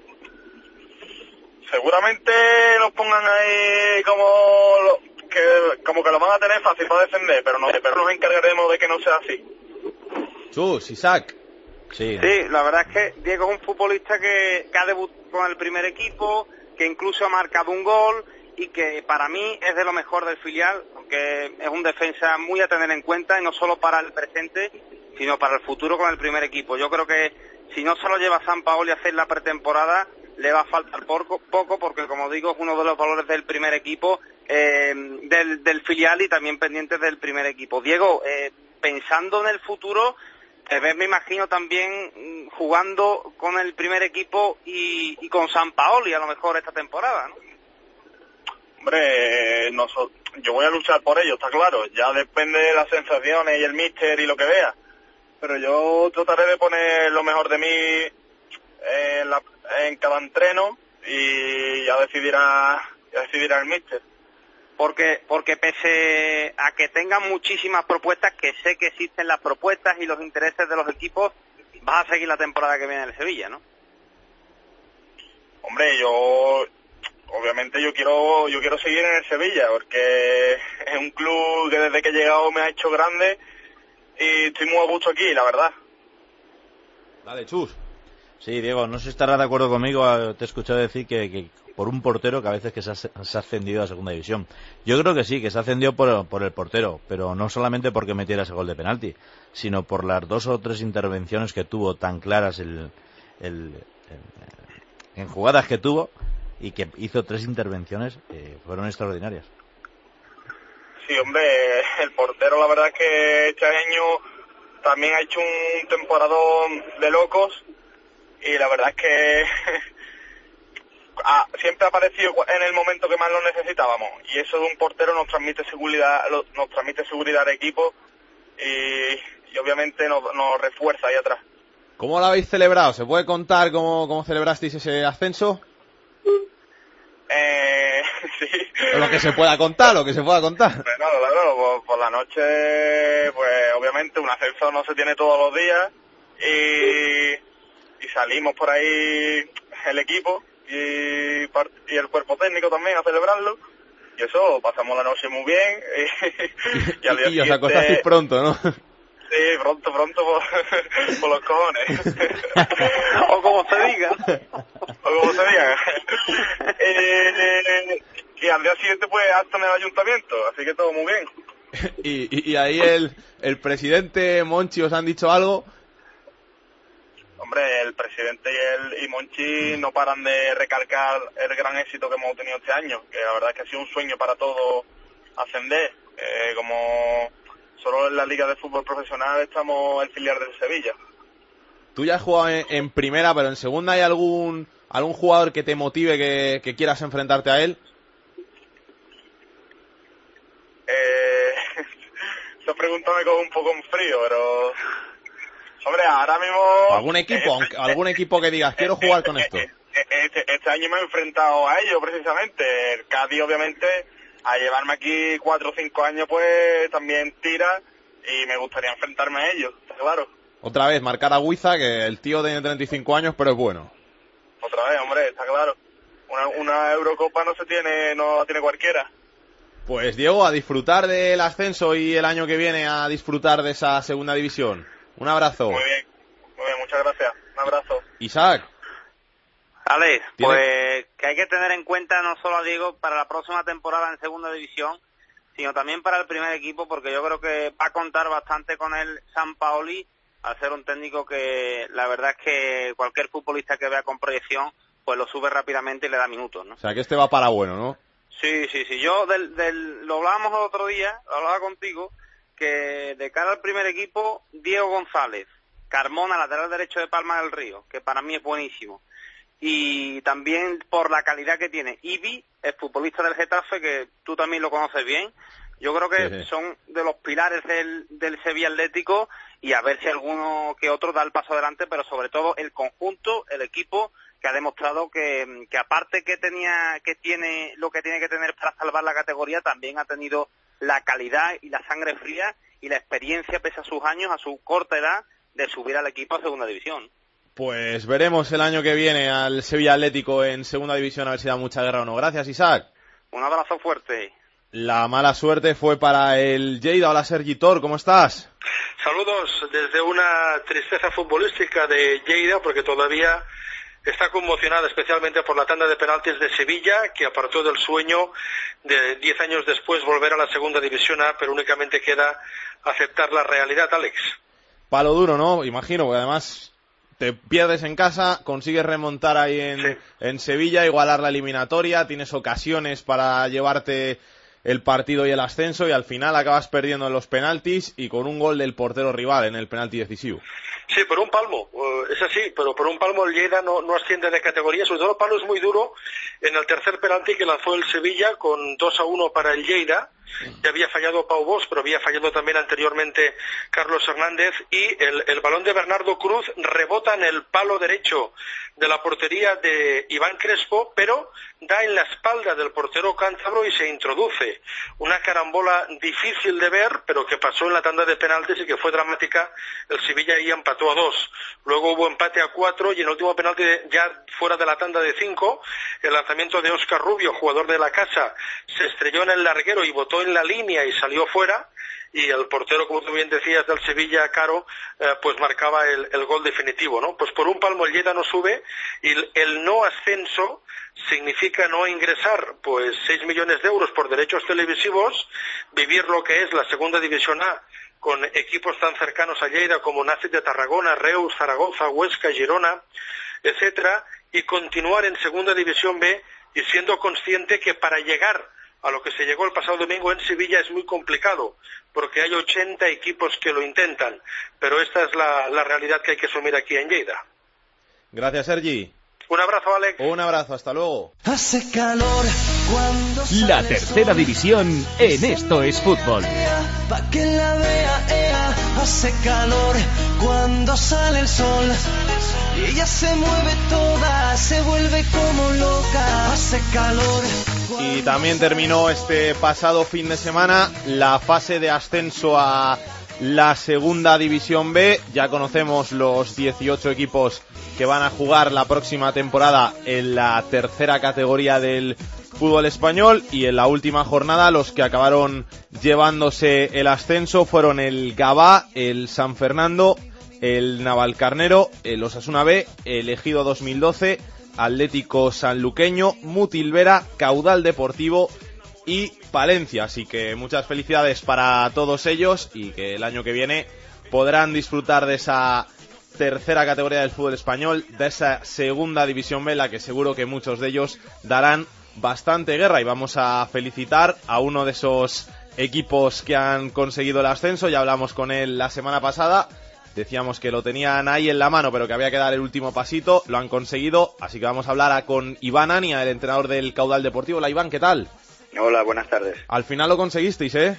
Seguramente nos pongan ahí como lo, que como que lo van a tener fácil para defender, pero no, pero nos encargaremos de que no sea así. Chus, Isaac. Sí. sí, la verdad es que Diego es un futbolista que, que ha debutado con el primer equipo, que incluso ha marcado un gol y que para mí es de lo mejor del filial, aunque es un defensa muy a tener en cuenta, y no solo para el presente, sino para el futuro con el primer equipo. Yo creo que si no se lo lleva Sampaoli a hacer la pretemporada, le va a faltar poco, poco porque, como digo, es uno de los valores del primer equipo, eh, del, del filial, y también pendientes del primer equipo. Diego, eh, pensando en el futuro, te ves, me imagino, también jugando con el primer equipo y, y con Sampaoli a lo mejor esta temporada, ¿no? Hombre, eh, nosotros, yo voy a luchar por ello, está claro. Ya depende de las sensaciones y el míster y lo que vea. Pero yo trataré de poner lo mejor de mí en, la, en cada entreno, y ya decidirá, ya decidirá el míster. Porque, porque pese a que tengan muchísimas propuestas, que sé que existen las propuestas y los intereses de los equipos, vas a seguir la temporada que viene en el Sevilla, ¿no? Hombre, yo obviamente yo quiero yo quiero seguir en el Sevilla, porque es un club que desde que he llegado me ha hecho grande y estoy muy a gusto aquí, la verdad. Dale, Chus. Sí, Diego, no sé si estarás de acuerdo conmigo, te he escuchado decir que, que por un portero que a veces que se ha, se ha ascendido a segunda división. Yo creo que sí, que se ha ascendido por, por el portero, pero no solamente porque metiera ese gol de penalti, sino por las dos o tres intervenciones que tuvo tan claras el, el, el, en jugadas que tuvo, y que hizo tres intervenciones, eh, fueron extraordinarias. Sí, hombre, el portero la verdad es que este año también ha hecho un temporadón de locos, y la verdad es que ha, siempre ha aparecido en el momento que más lo necesitábamos, y eso de un portero nos transmite seguridad, nos transmite seguridad al equipo y, y obviamente nos, nos refuerza ahí atrás. ¿Cómo lo habéis celebrado? ¿Se puede contar cómo, cómo celebrasteis ese ascenso? Eh, sí. Lo que se pueda contar, lo que se pueda contar. Pues claro, claro, por, por la noche, pues obviamente un ascenso no se tiene todos los días, y y salimos por ahí el equipo y, y el cuerpo técnico también a celebrarlo, y eso, pasamos la noche muy bien y, y al día y, y os siguiente... acostasteis pronto, ¿no? Sí, pronto, pronto por, por los cojones. O como se diga. O como se diga. eh, y al día siguiente pues hasta en el ayuntamiento, así que todo muy bien. y, y, y ahí el, el presidente, Monchi, ¿os han dicho algo? Hombre, el presidente y el y Monchi no paran de recalcar el gran éxito que hemos tenido este año, que la verdad es que ha sido un sueño para todos ascender. Eh, como solo en la Liga de Fútbol Profesional estamos el filial del Sevilla. Tú ya has jugado en, en primera, pero en segunda, ¿hay algún algún jugador que te motive, que, que quieras enfrentarte a él? Eh, esa pregunta me coge un poco en frío, pero... Hombre, ahora mismo... ¿Algún equipo, este, algún equipo que digas, quiero jugar con esto? Este, este año me he enfrentado a ellos, precisamente. El Cádiz, obviamente, a llevarme aquí cuatro o cinco años, pues también tira, y me gustaría enfrentarme a ellos, está claro. Otra vez, marcar a Huiza, que el tío tiene treinta y cinco años, pero es bueno. Otra vez, hombre, está claro. Una, una Eurocopa no se tiene, no la tiene cualquiera. Pues Diego, a disfrutar del ascenso y el año que viene a disfrutar de esa segunda división. Un abrazo. Muy bien, muy bien, muchas gracias. Un abrazo. Isaac. Alex, pues que hay que tener en cuenta no solo a Diego para la próxima temporada en segunda división, sino también para el primer equipo, porque yo creo que va a contar bastante con el Sampaoli, al ser un técnico que la verdad es que cualquier futbolista que vea con proyección, pues lo sube rápidamente y le da minutos, ¿no? O sea, que este va para bueno, ¿no? Sí, sí, sí. Yo del, del, lo hablábamos el otro día, lo hablaba contigo, que de cara al primer equipo, Diego González, Carmona, lateral derecho de Palma del Río, que para mí es buenísimo. Y también por la calidad que tiene Ibi, el futbolista del Getafe, que tú también lo conoces bien. Yo creo que sí, sí. son de los pilares del, del Sevilla Atlético, y a ver si alguno que otro da el paso adelante, pero sobre todo el conjunto, el equipo, que ha demostrado que, que aparte que tenía, que tiene lo que tiene que tener para salvar la categoría, también ha tenido la calidad y la sangre fría y la experiencia, pese a sus años, a su corta edad, de subir al equipo a segunda división. Pues veremos el año que viene al Sevilla Atlético en segunda división, a ver si da mucha guerra o no. Gracias, Isaac. Un abrazo fuerte. La mala suerte fue para el Lleida. Hola, Sergi Tor, ¿cómo estás? Saludos desde una tristeza futbolística de Lleida, porque todavía está conmocionada especialmente por la tanda de penaltis de Sevilla, que apartó del sueño de diez años después volver a la segunda división A, pero únicamente queda aceptar la realidad, Alex. Palo duro, ¿no? Imagino, porque además te pierdes en casa, consigues remontar ahí en, sí. en Sevilla, igualar la eliminatoria, tienes ocasiones para llevarte el partido y el ascenso, y al final acabas perdiendo en los penaltis y con un gol del portero rival en el penalti decisivo. Sí, por un palmo, uh, es así, pero por un palmo el Lleida no, no asciende de categoría, sobre todo el palo es muy duro en el tercer penalti que lanzó el Sevilla con dos a uno para el Lleida, Ya había fallado Pau Bosch, pero había fallado también anteriormente Carlos Hernández, y el, el balón de Bernardo Cruz rebota en el palo derecho de la portería de Iván Crespo, pero da en la espalda del portero cántabro y se introduce. Una carambola difícil de ver, pero que pasó en la tanda de penaltis y que fue dramática. El Sevilla ahí empató a dos. Luego hubo empate a cuatro y en el último penalti, ya fuera de la tanda de cinco, el lanzamiento de Óscar Rubio, jugador de la casa, se estrelló en el larguero y botó en la línea y salió fuera. Y el portero, como tú bien decías, del Sevilla, Caro, eh, pues marcaba el, el gol definitivo, ¿no? Pues por un palmo el Lleida no sube, y el, el no ascenso significa no ingresar pues seis millones de euros por derechos televisivos, vivir lo que es la segunda división A con equipos tan cercanos a Lleida como Nacet de Tarragona, Reus, Zaragoza, Huesca, Girona, etcétera, y continuar en segunda división B, y siendo consciente que para llegar a lo que se llegó el pasado domingo en Sevilla es muy complicado, porque hay ochenta equipos que lo intentan, pero esta es la, la realidad que hay que asumir aquí en Lleida. Gracias, Sergi. Un abrazo, Alex. Un abrazo, hasta luego. Hace calor cuando La tercera división en Esto es Fútbol. Pa' que la vea, ea. Hace calor cuando sale el sol y ella se mueve toda, se vuelve como loca. Hace calor. Y también terminó este pasado fin de semana la fase de ascenso a la segunda división B. Ya conocemos los dieciocho equipos que van a jugar la próxima temporada en la tercera categoría del fútbol español, y en la última jornada los que acabaron llevándose el ascenso fueron el Gavá, el San Fernando, el Navalcarnero, el Osasuna B, el Ejido dos mil doce, Atlético Sanluqueño, Mutilvera, Caudal Deportivo y Palencia. Así que muchas felicidades para todos ellos, y que el año que viene podrán disfrutar de esa tercera categoría del fútbol español, de esa segunda división B, la que seguro que muchos de ellos darán bastante guerra. Y vamos a felicitar a uno de esos equipos que han conseguido el ascenso. Ya hablamos con él la semana pasada, decíamos que lo tenían ahí en la mano, pero que había que dar el último pasito. Lo han conseguido, así que vamos a hablar con Iván Ania, el entrenador del Caudal Deportivo. Hola, Iván, ¿qué tal? Hola, buenas tardes. Al final lo conseguisteis, ¿eh?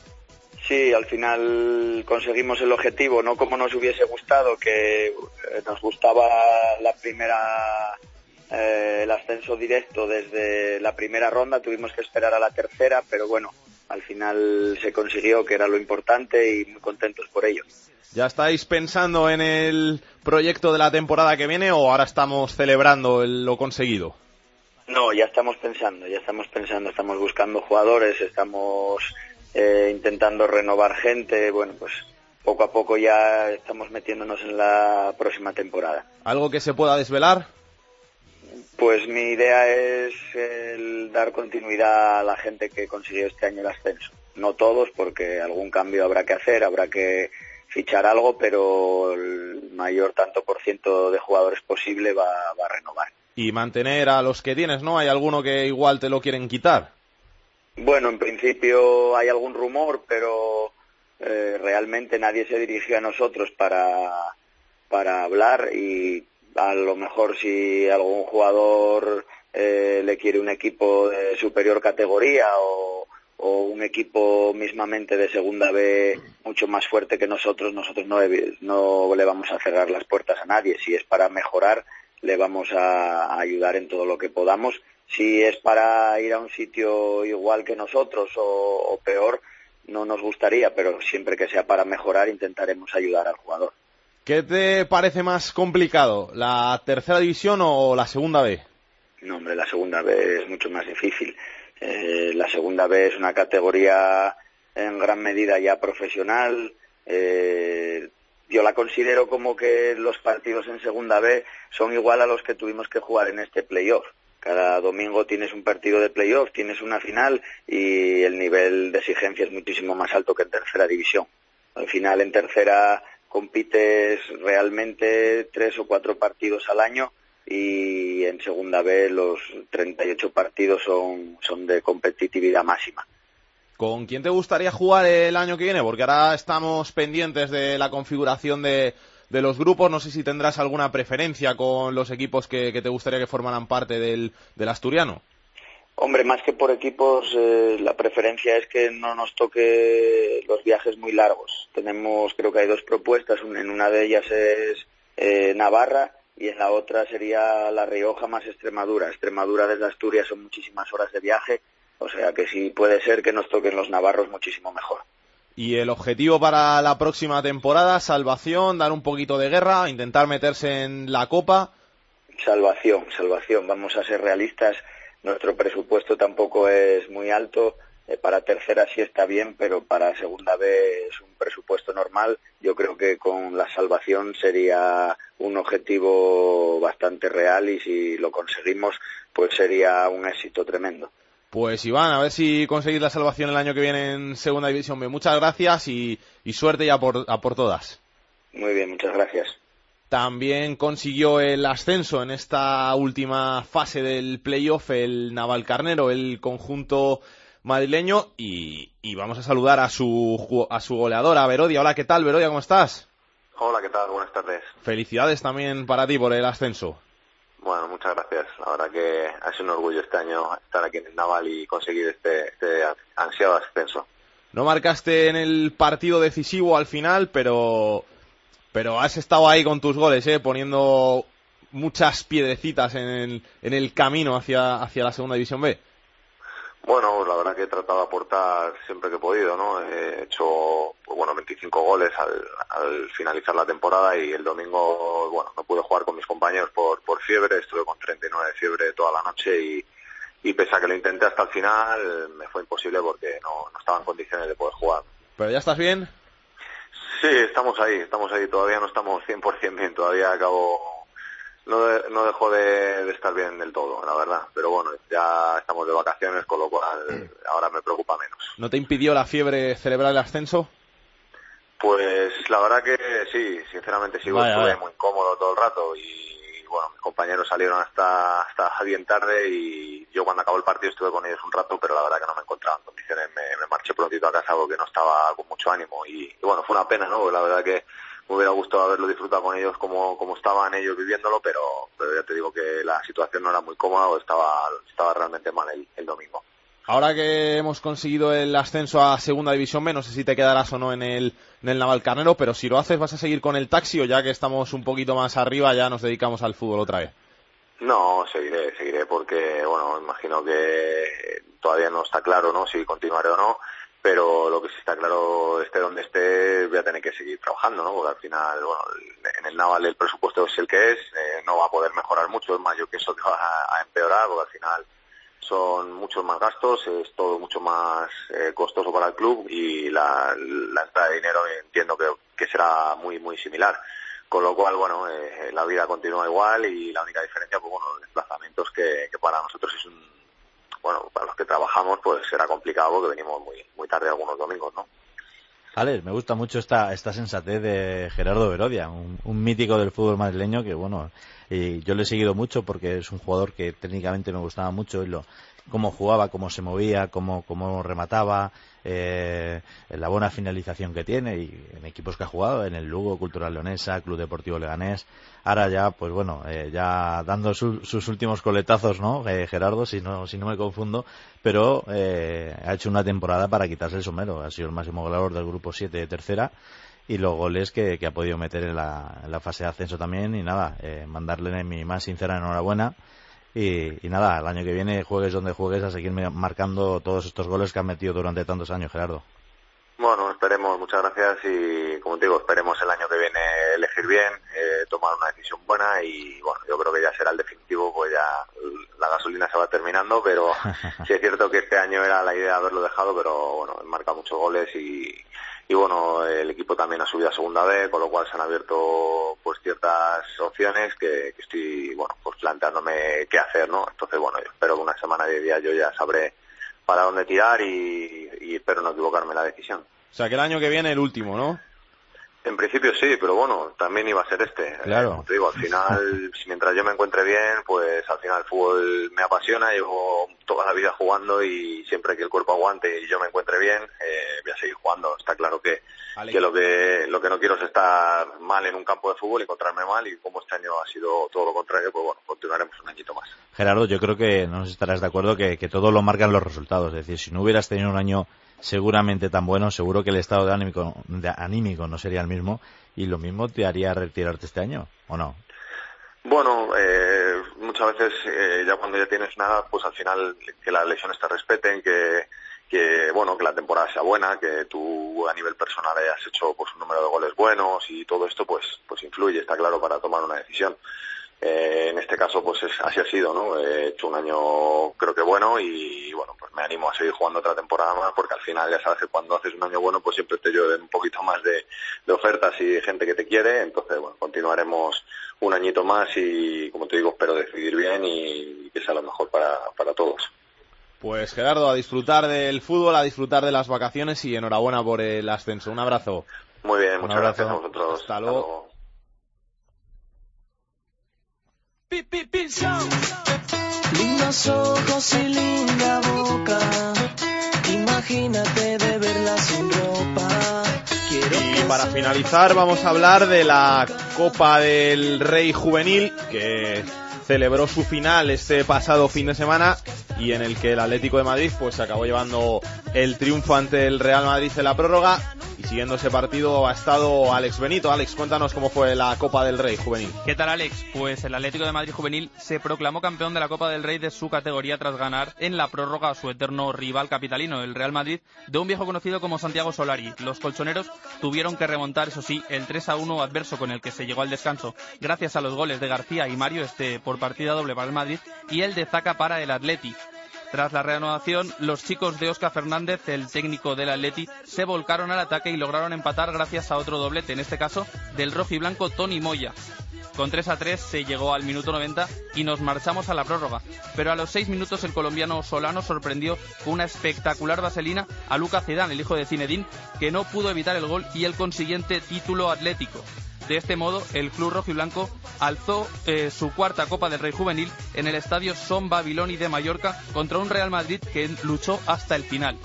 Sí, al final conseguimos el objetivo, no como nos hubiese gustado, que nos gustaba la primera, eh, el ascenso directo desde la primera ronda, tuvimos que esperar a la tercera, pero bueno, al final se consiguió, que era lo importante, y muy contentos por ello. ¿Ya estáis pensando en el proyecto de la temporada que viene o ahora estamos celebrando el, lo conseguido? No, ya estamos pensando, ya estamos pensando, estamos buscando jugadores, estamos eh, intentando renovar gente, bueno, pues poco a poco ya estamos metiéndonos en la próxima temporada. ¿Algo que se pueda desvelar? Pues mi idea es el dar continuidad a la gente que consiguió este año el ascenso. No todos, porque algún cambio habrá que hacer, habrá que fichar algo, pero el mayor tanto por ciento de jugadores posible va, va a renovar. Y mantener a los que tienes, ¿no? ¿Hay alguno que igual te lo quieren quitar? Bueno, en principio hay algún rumor, pero eh, realmente nadie se dirigió a nosotros para, para hablar, y a lo mejor si algún jugador eh, le quiere un equipo de superior categoría o, o un equipo mismamente de segunda B mucho más fuerte que nosotros, nosotros no, no le vamos a cerrar las puertas a nadie. Si es para mejorar, le vamos a ayudar en todo lo que podamos. Si es para ir a un sitio igual que nosotros o, o peor, no nos gustaría, pero siempre que sea para mejorar intentaremos ayudar al jugador. ¿Qué te parece más complicado, la tercera división o la segunda B? No, hombre, la segunda B es mucho más difícil. Eh, la segunda B es una categoría en gran medida ya profesional. Eh, yo la considero como que los partidos en segunda B son igual a los que tuvimos que jugar en este playoff. Cada domingo tienes un partido de playoff, tienes una final, y el nivel de exigencia es muchísimo más alto que en tercera división. Al final, en tercera compites realmente tres o cuatro partidos al año, y en segunda B los treinta y ocho partidos son, son de competitividad máxima. ¿Con quién te gustaría jugar el año que viene? Porque ahora estamos pendientes de la configuración de, de los grupos. No sé si tendrás alguna preferencia con los equipos que, que te gustaría que formaran parte del, del asturiano. Hombre, más que por equipos, eh, la preferencia es que no nos toque los viajes muy largos. Tenemos, creo que hay dos propuestas, en una de ellas es eh, Navarra y en la otra sería La Rioja más Extremadura. Extremadura desde Asturias son muchísimas horas de viaje, o sea que sí puede ser que nos toquen los navarros muchísimo mejor. Y el objetivo para la próxima temporada, salvación, dar un poquito de guerra, intentar meterse en la Copa. Salvación, salvación, vamos a ser realistas. Nuestro presupuesto tampoco es muy alto, eh, para tercera sí está bien, pero para segunda B es un presupuesto normal. Yo creo que con la salvación sería un objetivo bastante real y si lo conseguimos, pues sería un éxito tremendo. Pues Iván, a ver si conseguís la salvación el año que viene en Segunda División B. Muchas gracias y, y suerte ya por, a por todas. Muy bien, muchas gracias. También consiguió el ascenso en esta última fase del playoff el Navalcarnero, el conjunto madrileño, y, y vamos a saludar a su a su goleadora, a Verodia. Hola, ¿qué tal, Verodia? ¿Cómo estás? Hola, ¿qué tal? Buenas tardes. Felicidades también para ti por el ascenso. Bueno, muchas gracias. La verdad que ha sido un orgullo este año estar aquí en el Naval y conseguir este, este ansiado ascenso. No marcaste en el partido decisivo al final, pero... Pero has estado ahí con tus goles, ¿eh? Poniendo muchas piedrecitas en el, en el camino hacia, hacia la Segunda División B. Bueno, la verdad que he tratado de aportar siempre que he podido, ¿no? He hecho, pues bueno, veinticinco goles al, al finalizar la temporada y el domingo, bueno, no pude jugar con mis compañeros por, por fiebre, estuve con treinta y nueve de fiebre toda la noche y, y pese a que lo intenté hasta el final, me fue imposible porque no, no estaba en condiciones de poder jugar. ¿Pero ya estás bien? Sí, estamos ahí, estamos ahí, todavía no estamos cien por ciento bien, todavía acabo, no, de, no dejo de, de estar bien del todo, la verdad, pero bueno, ya estamos de vacaciones, con lo cual ahora me preocupa menos. ¿No te impidió la fiebre celebrar el ascenso? Pues la verdad que sí, sinceramente sí, Vaya, estuve vaya. muy incómodo todo el rato y bueno, mis compañeros salieron hasta, hasta bien tarde y yo cuando acabó el partido estuve con ellos un rato, pero la verdad que no me encontraba en condiciones, me, me marché prontito a casa porque no estaba con mucho ánimo y, y bueno, fue una pena, ¿no? La verdad que me hubiera gustado haberlo disfrutado con ellos como, como estaban ellos viviéndolo, pero, pero ya te digo que la situación no era muy cómoda o estaba, estaba realmente mal el, el domingo. Ahora que hemos conseguido el ascenso a Segunda División B, no sé si te quedarás o no en el, en el Navalcarnero, pero si lo haces, ¿vas a seguir con el taxi o ya que estamos un poquito más arriba ya nos dedicamos al fútbol otra vez? No, seguiré, seguiré porque, bueno, imagino que todavía no está claro, ¿no? Si continuaré o no, pero lo que sí está claro, esté donde esté, voy a tener que seguir trabajando, ¿no? Porque al final, bueno, en el Naval el presupuesto es el que es, eh, no va a poder mejorar mucho, es más, yo pienso que va a, a empeorar, porque al final son muchos más gastos, es todo mucho más eh, costoso para el club y la, la entrada de dinero entiendo que, que será muy, muy similar. Con lo cual, bueno, eh, la vida continúa igual y la única diferencia, pues bueno, los desplazamientos que, que para nosotros es un, bueno, para los que trabajamos, pues será complicado porque venimos muy, muy tarde algunos domingos, ¿no? Alex, me gusta mucho esta, esta sensatez de Gerardo Verodia, un, un mítico del fútbol madrileño que, bueno, y yo le he seguido mucho porque es un jugador que técnicamente me gustaba mucho y lo, cómo jugaba, cómo se movía, cómo, cómo remataba, eh, la buena finalización que tiene y en equipos que ha jugado, en el Lugo, Cultural Leonesa, Club Deportivo Leganés. Ahora ya, pues bueno, eh, ya dando su, sus últimos coletazos, ¿no? Eh, Gerardo, si no, si no me confundo, pero eh, ha hecho una temporada para quitarse el sombrero. Ha sido el máximo goleador del grupo siete de tercera y los goles que, que ha podido meter en la, en la fase de ascenso también. Y nada, eh, mandarle mi más sincera enhorabuena. Y, y nada, el año que viene, juegues donde juegues, a seguir marcando todos estos goles que han metido durante tantos años, Gerardo. Bueno, esperemos, muchas gracias y como te digo, esperemos el año que viene elegir bien, eh, tomar una decisión buena y bueno, yo creo que ya será el definitivo, pues ya la gasolina se va terminando, pero sí es cierto que este año era la idea haberlo dejado, pero bueno, marca muchos goles y, y bueno, el equipo también ha subido a Segunda B, con lo cual se han abierto pues ciertas opciones que, que estoy, bueno, pues planteándome qué hacer, ¿no? Entonces, bueno, yo espero que una semana de día yo ya sabré para dónde tirar y, y espero no equivocarme en la decisión. O sea, que el año que viene el último, ¿no? En principio sí, pero bueno, también iba a ser este. Claro. Eh, como te digo, al final, si mientras yo me encuentre bien, pues al final el fútbol me apasiona, llevo toda la vida jugando y siempre que el cuerpo aguante y yo me encuentre bien, eh, voy a seguir jugando. Está claro que, que lo que lo que no quiero es estar mal en un campo de fútbol y encontrarme mal, y como este año ha sido todo lo contrario, pues bueno, continuaremos un añito más. Gerardo, yo creo que no sé si estarás de acuerdo que, que todo lo marcan los resultados. Es decir, si no hubieras tenido un año seguramente tan bueno, seguro que el estado de anímico, de anímico no sería el mismo, y lo mismo te haría retirarte este año, ¿o no? Bueno, eh, muchas veces eh, ya cuando ya tienes una edad, pues al final que las lesiones te respeten, que, que bueno, que la temporada sea buena, que tú a nivel personal hayas hecho pues un número de goles buenos, y todo esto pues pues influye, está claro, para tomar una decisión. Eh, en este caso pues es, así ha sido, ¿no? He hecho un año creo que bueno, y bueno, pues me animo a seguir jugando otra temporada más, porque al final ya sabes que cuando haces un año bueno pues siempre te llueven un poquito más de, de ofertas y gente que te quiere. Entonces bueno, continuaremos un añito más y, como te digo, espero decidir bien y que sea lo mejor para, para todos. Pues Gerardo, a disfrutar del fútbol, a disfrutar de las vacaciones y enhorabuena por el ascenso. Un abrazo. Muy bien, un muchas abrazo. gracias a vosotros. Hasta luego. Lindos ojos y linda boca, imagínate de verla sin ropa. Quiero y para finalizar vamos a hablar de la Copa del Rey Juvenil, que celebró su final este pasado fin de semana y en el que el Atlético de Madrid pues se acabó llevando el triunfo ante el Real Madrid en la prórroga. Y siguiendo ese partido ha estado Alex Benito. Alex, cuéntanos cómo fue la Copa del Rey Juvenil. ¿Qué tal, Alex? Pues el Atlético de Madrid Juvenil se proclamó campeón de la Copa del Rey de su categoría tras ganar en la prórroga a su eterno rival capitalino, el Real Madrid, de un viejo conocido como Santiago Solari. Los colchoneros tuvieron que remontar, eso sí, el tres a uno adverso con el que se llegó al descanso, gracias a los goles de García y Mario, este por partida doble para el Madrid, y el de Zaka para el Atleti. Tras la reanudación, los chicos de Óscar Fernández, el técnico del Atleti, se volcaron al ataque y lograron empatar gracias a otro doblete, en este caso del rojiblanco Toni Moya. Con tres a tres se llegó al minuto noventa y nos marchamos a la prórroga. Pero a los seis minutos el colombiano Solano sorprendió con una espectacular vaselina a Lucas Zidane, el hijo de Zinedine, que no pudo evitar el gol y el consiguiente título atlético. De este modo, el club rojiblanco alzó eh, su cuarta Copa del Rey Juvenil en el estadio Son Babiloni de Mallorca contra un Real Madrid que luchó hasta el final.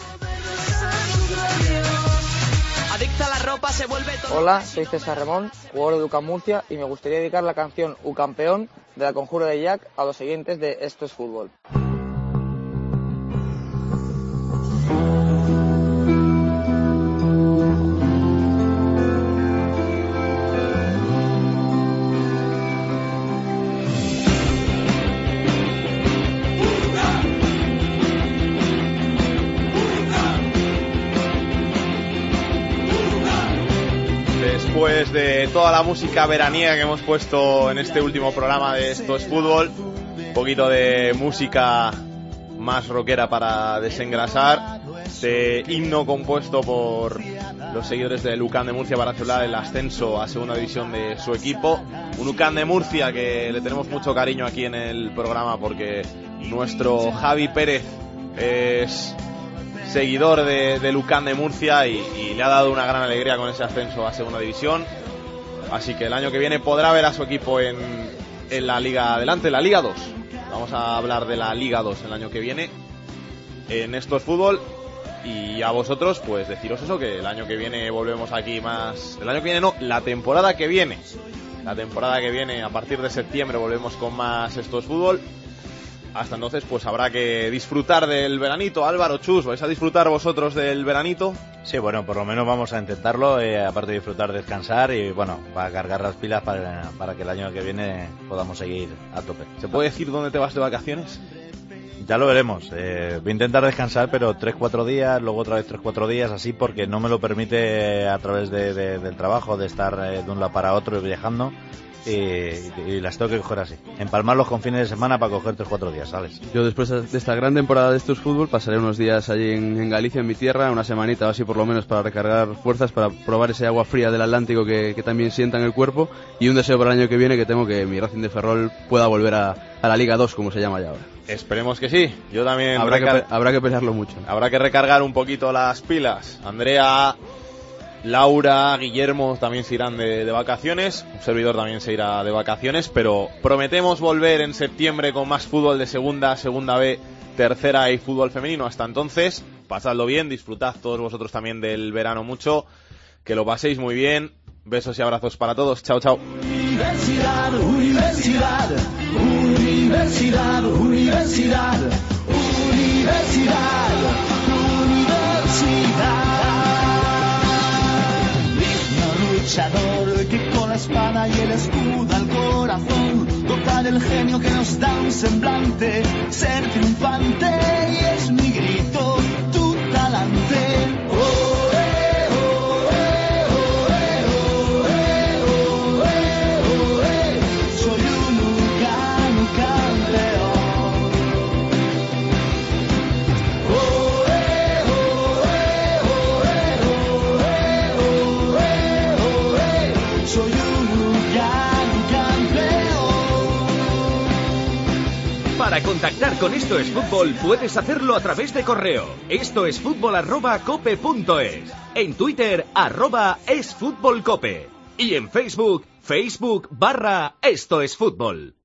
Adicta a la ropa se vuelve todo... Hola, soy César Ramón, jugador de U C A M Murcia, y me gustaría dedicar la canción U Campeón de La Conjura de Jack a los siguientes de Esto es Fútbol. Después de toda la música veraniega que hemos puesto en este último programa de Esto es Fútbol, un poquito de música más rockera para desengrasar, este himno compuesto por los seguidores del U C A M de Murcia para celebrar el ascenso a segunda división de su equipo. Un U C A M de Murcia que le tenemos mucho cariño aquí en el programa porque nuestro Javi Pérez es seguidor de, del U C A M de Murcia y, y le ha dado una gran alegría con ese ascenso a segunda división. Así que el año que viene podrá ver a su equipo en, en la Liga Adelante, la Liga dos. Vamos a hablar de la Liga dos el año que viene en Esto es Fútbol. Y a vosotros, pues deciros eso, que el año que viene volvemos aquí más... El año que viene no, la temporada que viene. La temporada que viene, a partir de septiembre, volvemos con más Esto es Fútbol. Hasta entonces, pues habrá que disfrutar del veranito. Álvaro, Chus, ¿vais a disfrutar vosotros del veranito? Sí, bueno, por lo menos vamos a intentarlo, eh, aparte de disfrutar, descansar y, bueno, para cargar las pilas para, para que el año que viene podamos seguir a tope. ¿Se puede decir dónde te vas de vacaciones? Ya lo veremos. Eh, voy a intentar descansar, pero tres cuatro días, luego otra vez tres cuatro días, así, porque no me lo permite a través de, de, del trabajo, de estar eh, de un lado para otro y viajando. Y, y las tengo que coger así, empalmarlos con fines de semana para coger tres cuatro días, ¿sabes? Yo después de esta gran temporada de Esto es Fútbol pasaré unos días allí en, en Galicia, en mi tierra, una semanita así por lo menos para recargar fuerzas, para probar ese agua fría del Atlántico que, que también sienta en el cuerpo, y un deseo para el año que viene, que temo que mi Racing de Ferrol pueda volver a, a la Liga dos, como se llama ya ahora. Esperemos que sí. Yo también habrá, recar... que, habrá que pelearlo mucho. Habrá que recargar un poquito las pilas. Andrea, Laura, Guillermo también se irán de, de vacaciones, un servidor también se irá de vacaciones, pero prometemos volver en septiembre con más fútbol de segunda, segunda B tercera y fútbol femenino. Hasta entonces, pasadlo bien, disfrutad todos vosotros también del verano mucho, que lo paséis muy bien. Besos y abrazos para todos. Chao, chao. Universidad, universidad, universidad, universidad, universidad, universidad. Digno luchador que con la espada y el escudo al corazón toca el genio que nos da un semblante, ser triunfante y es mi grito, tu talante. Oh, Para contactar con Esto es Fútbol puedes hacerlo a través de correo. Esto es fútbol arroba cope punto es. En Twitter arroba es fútbol cope. Y en Facebook, Facebook barra Esto es Fútbol.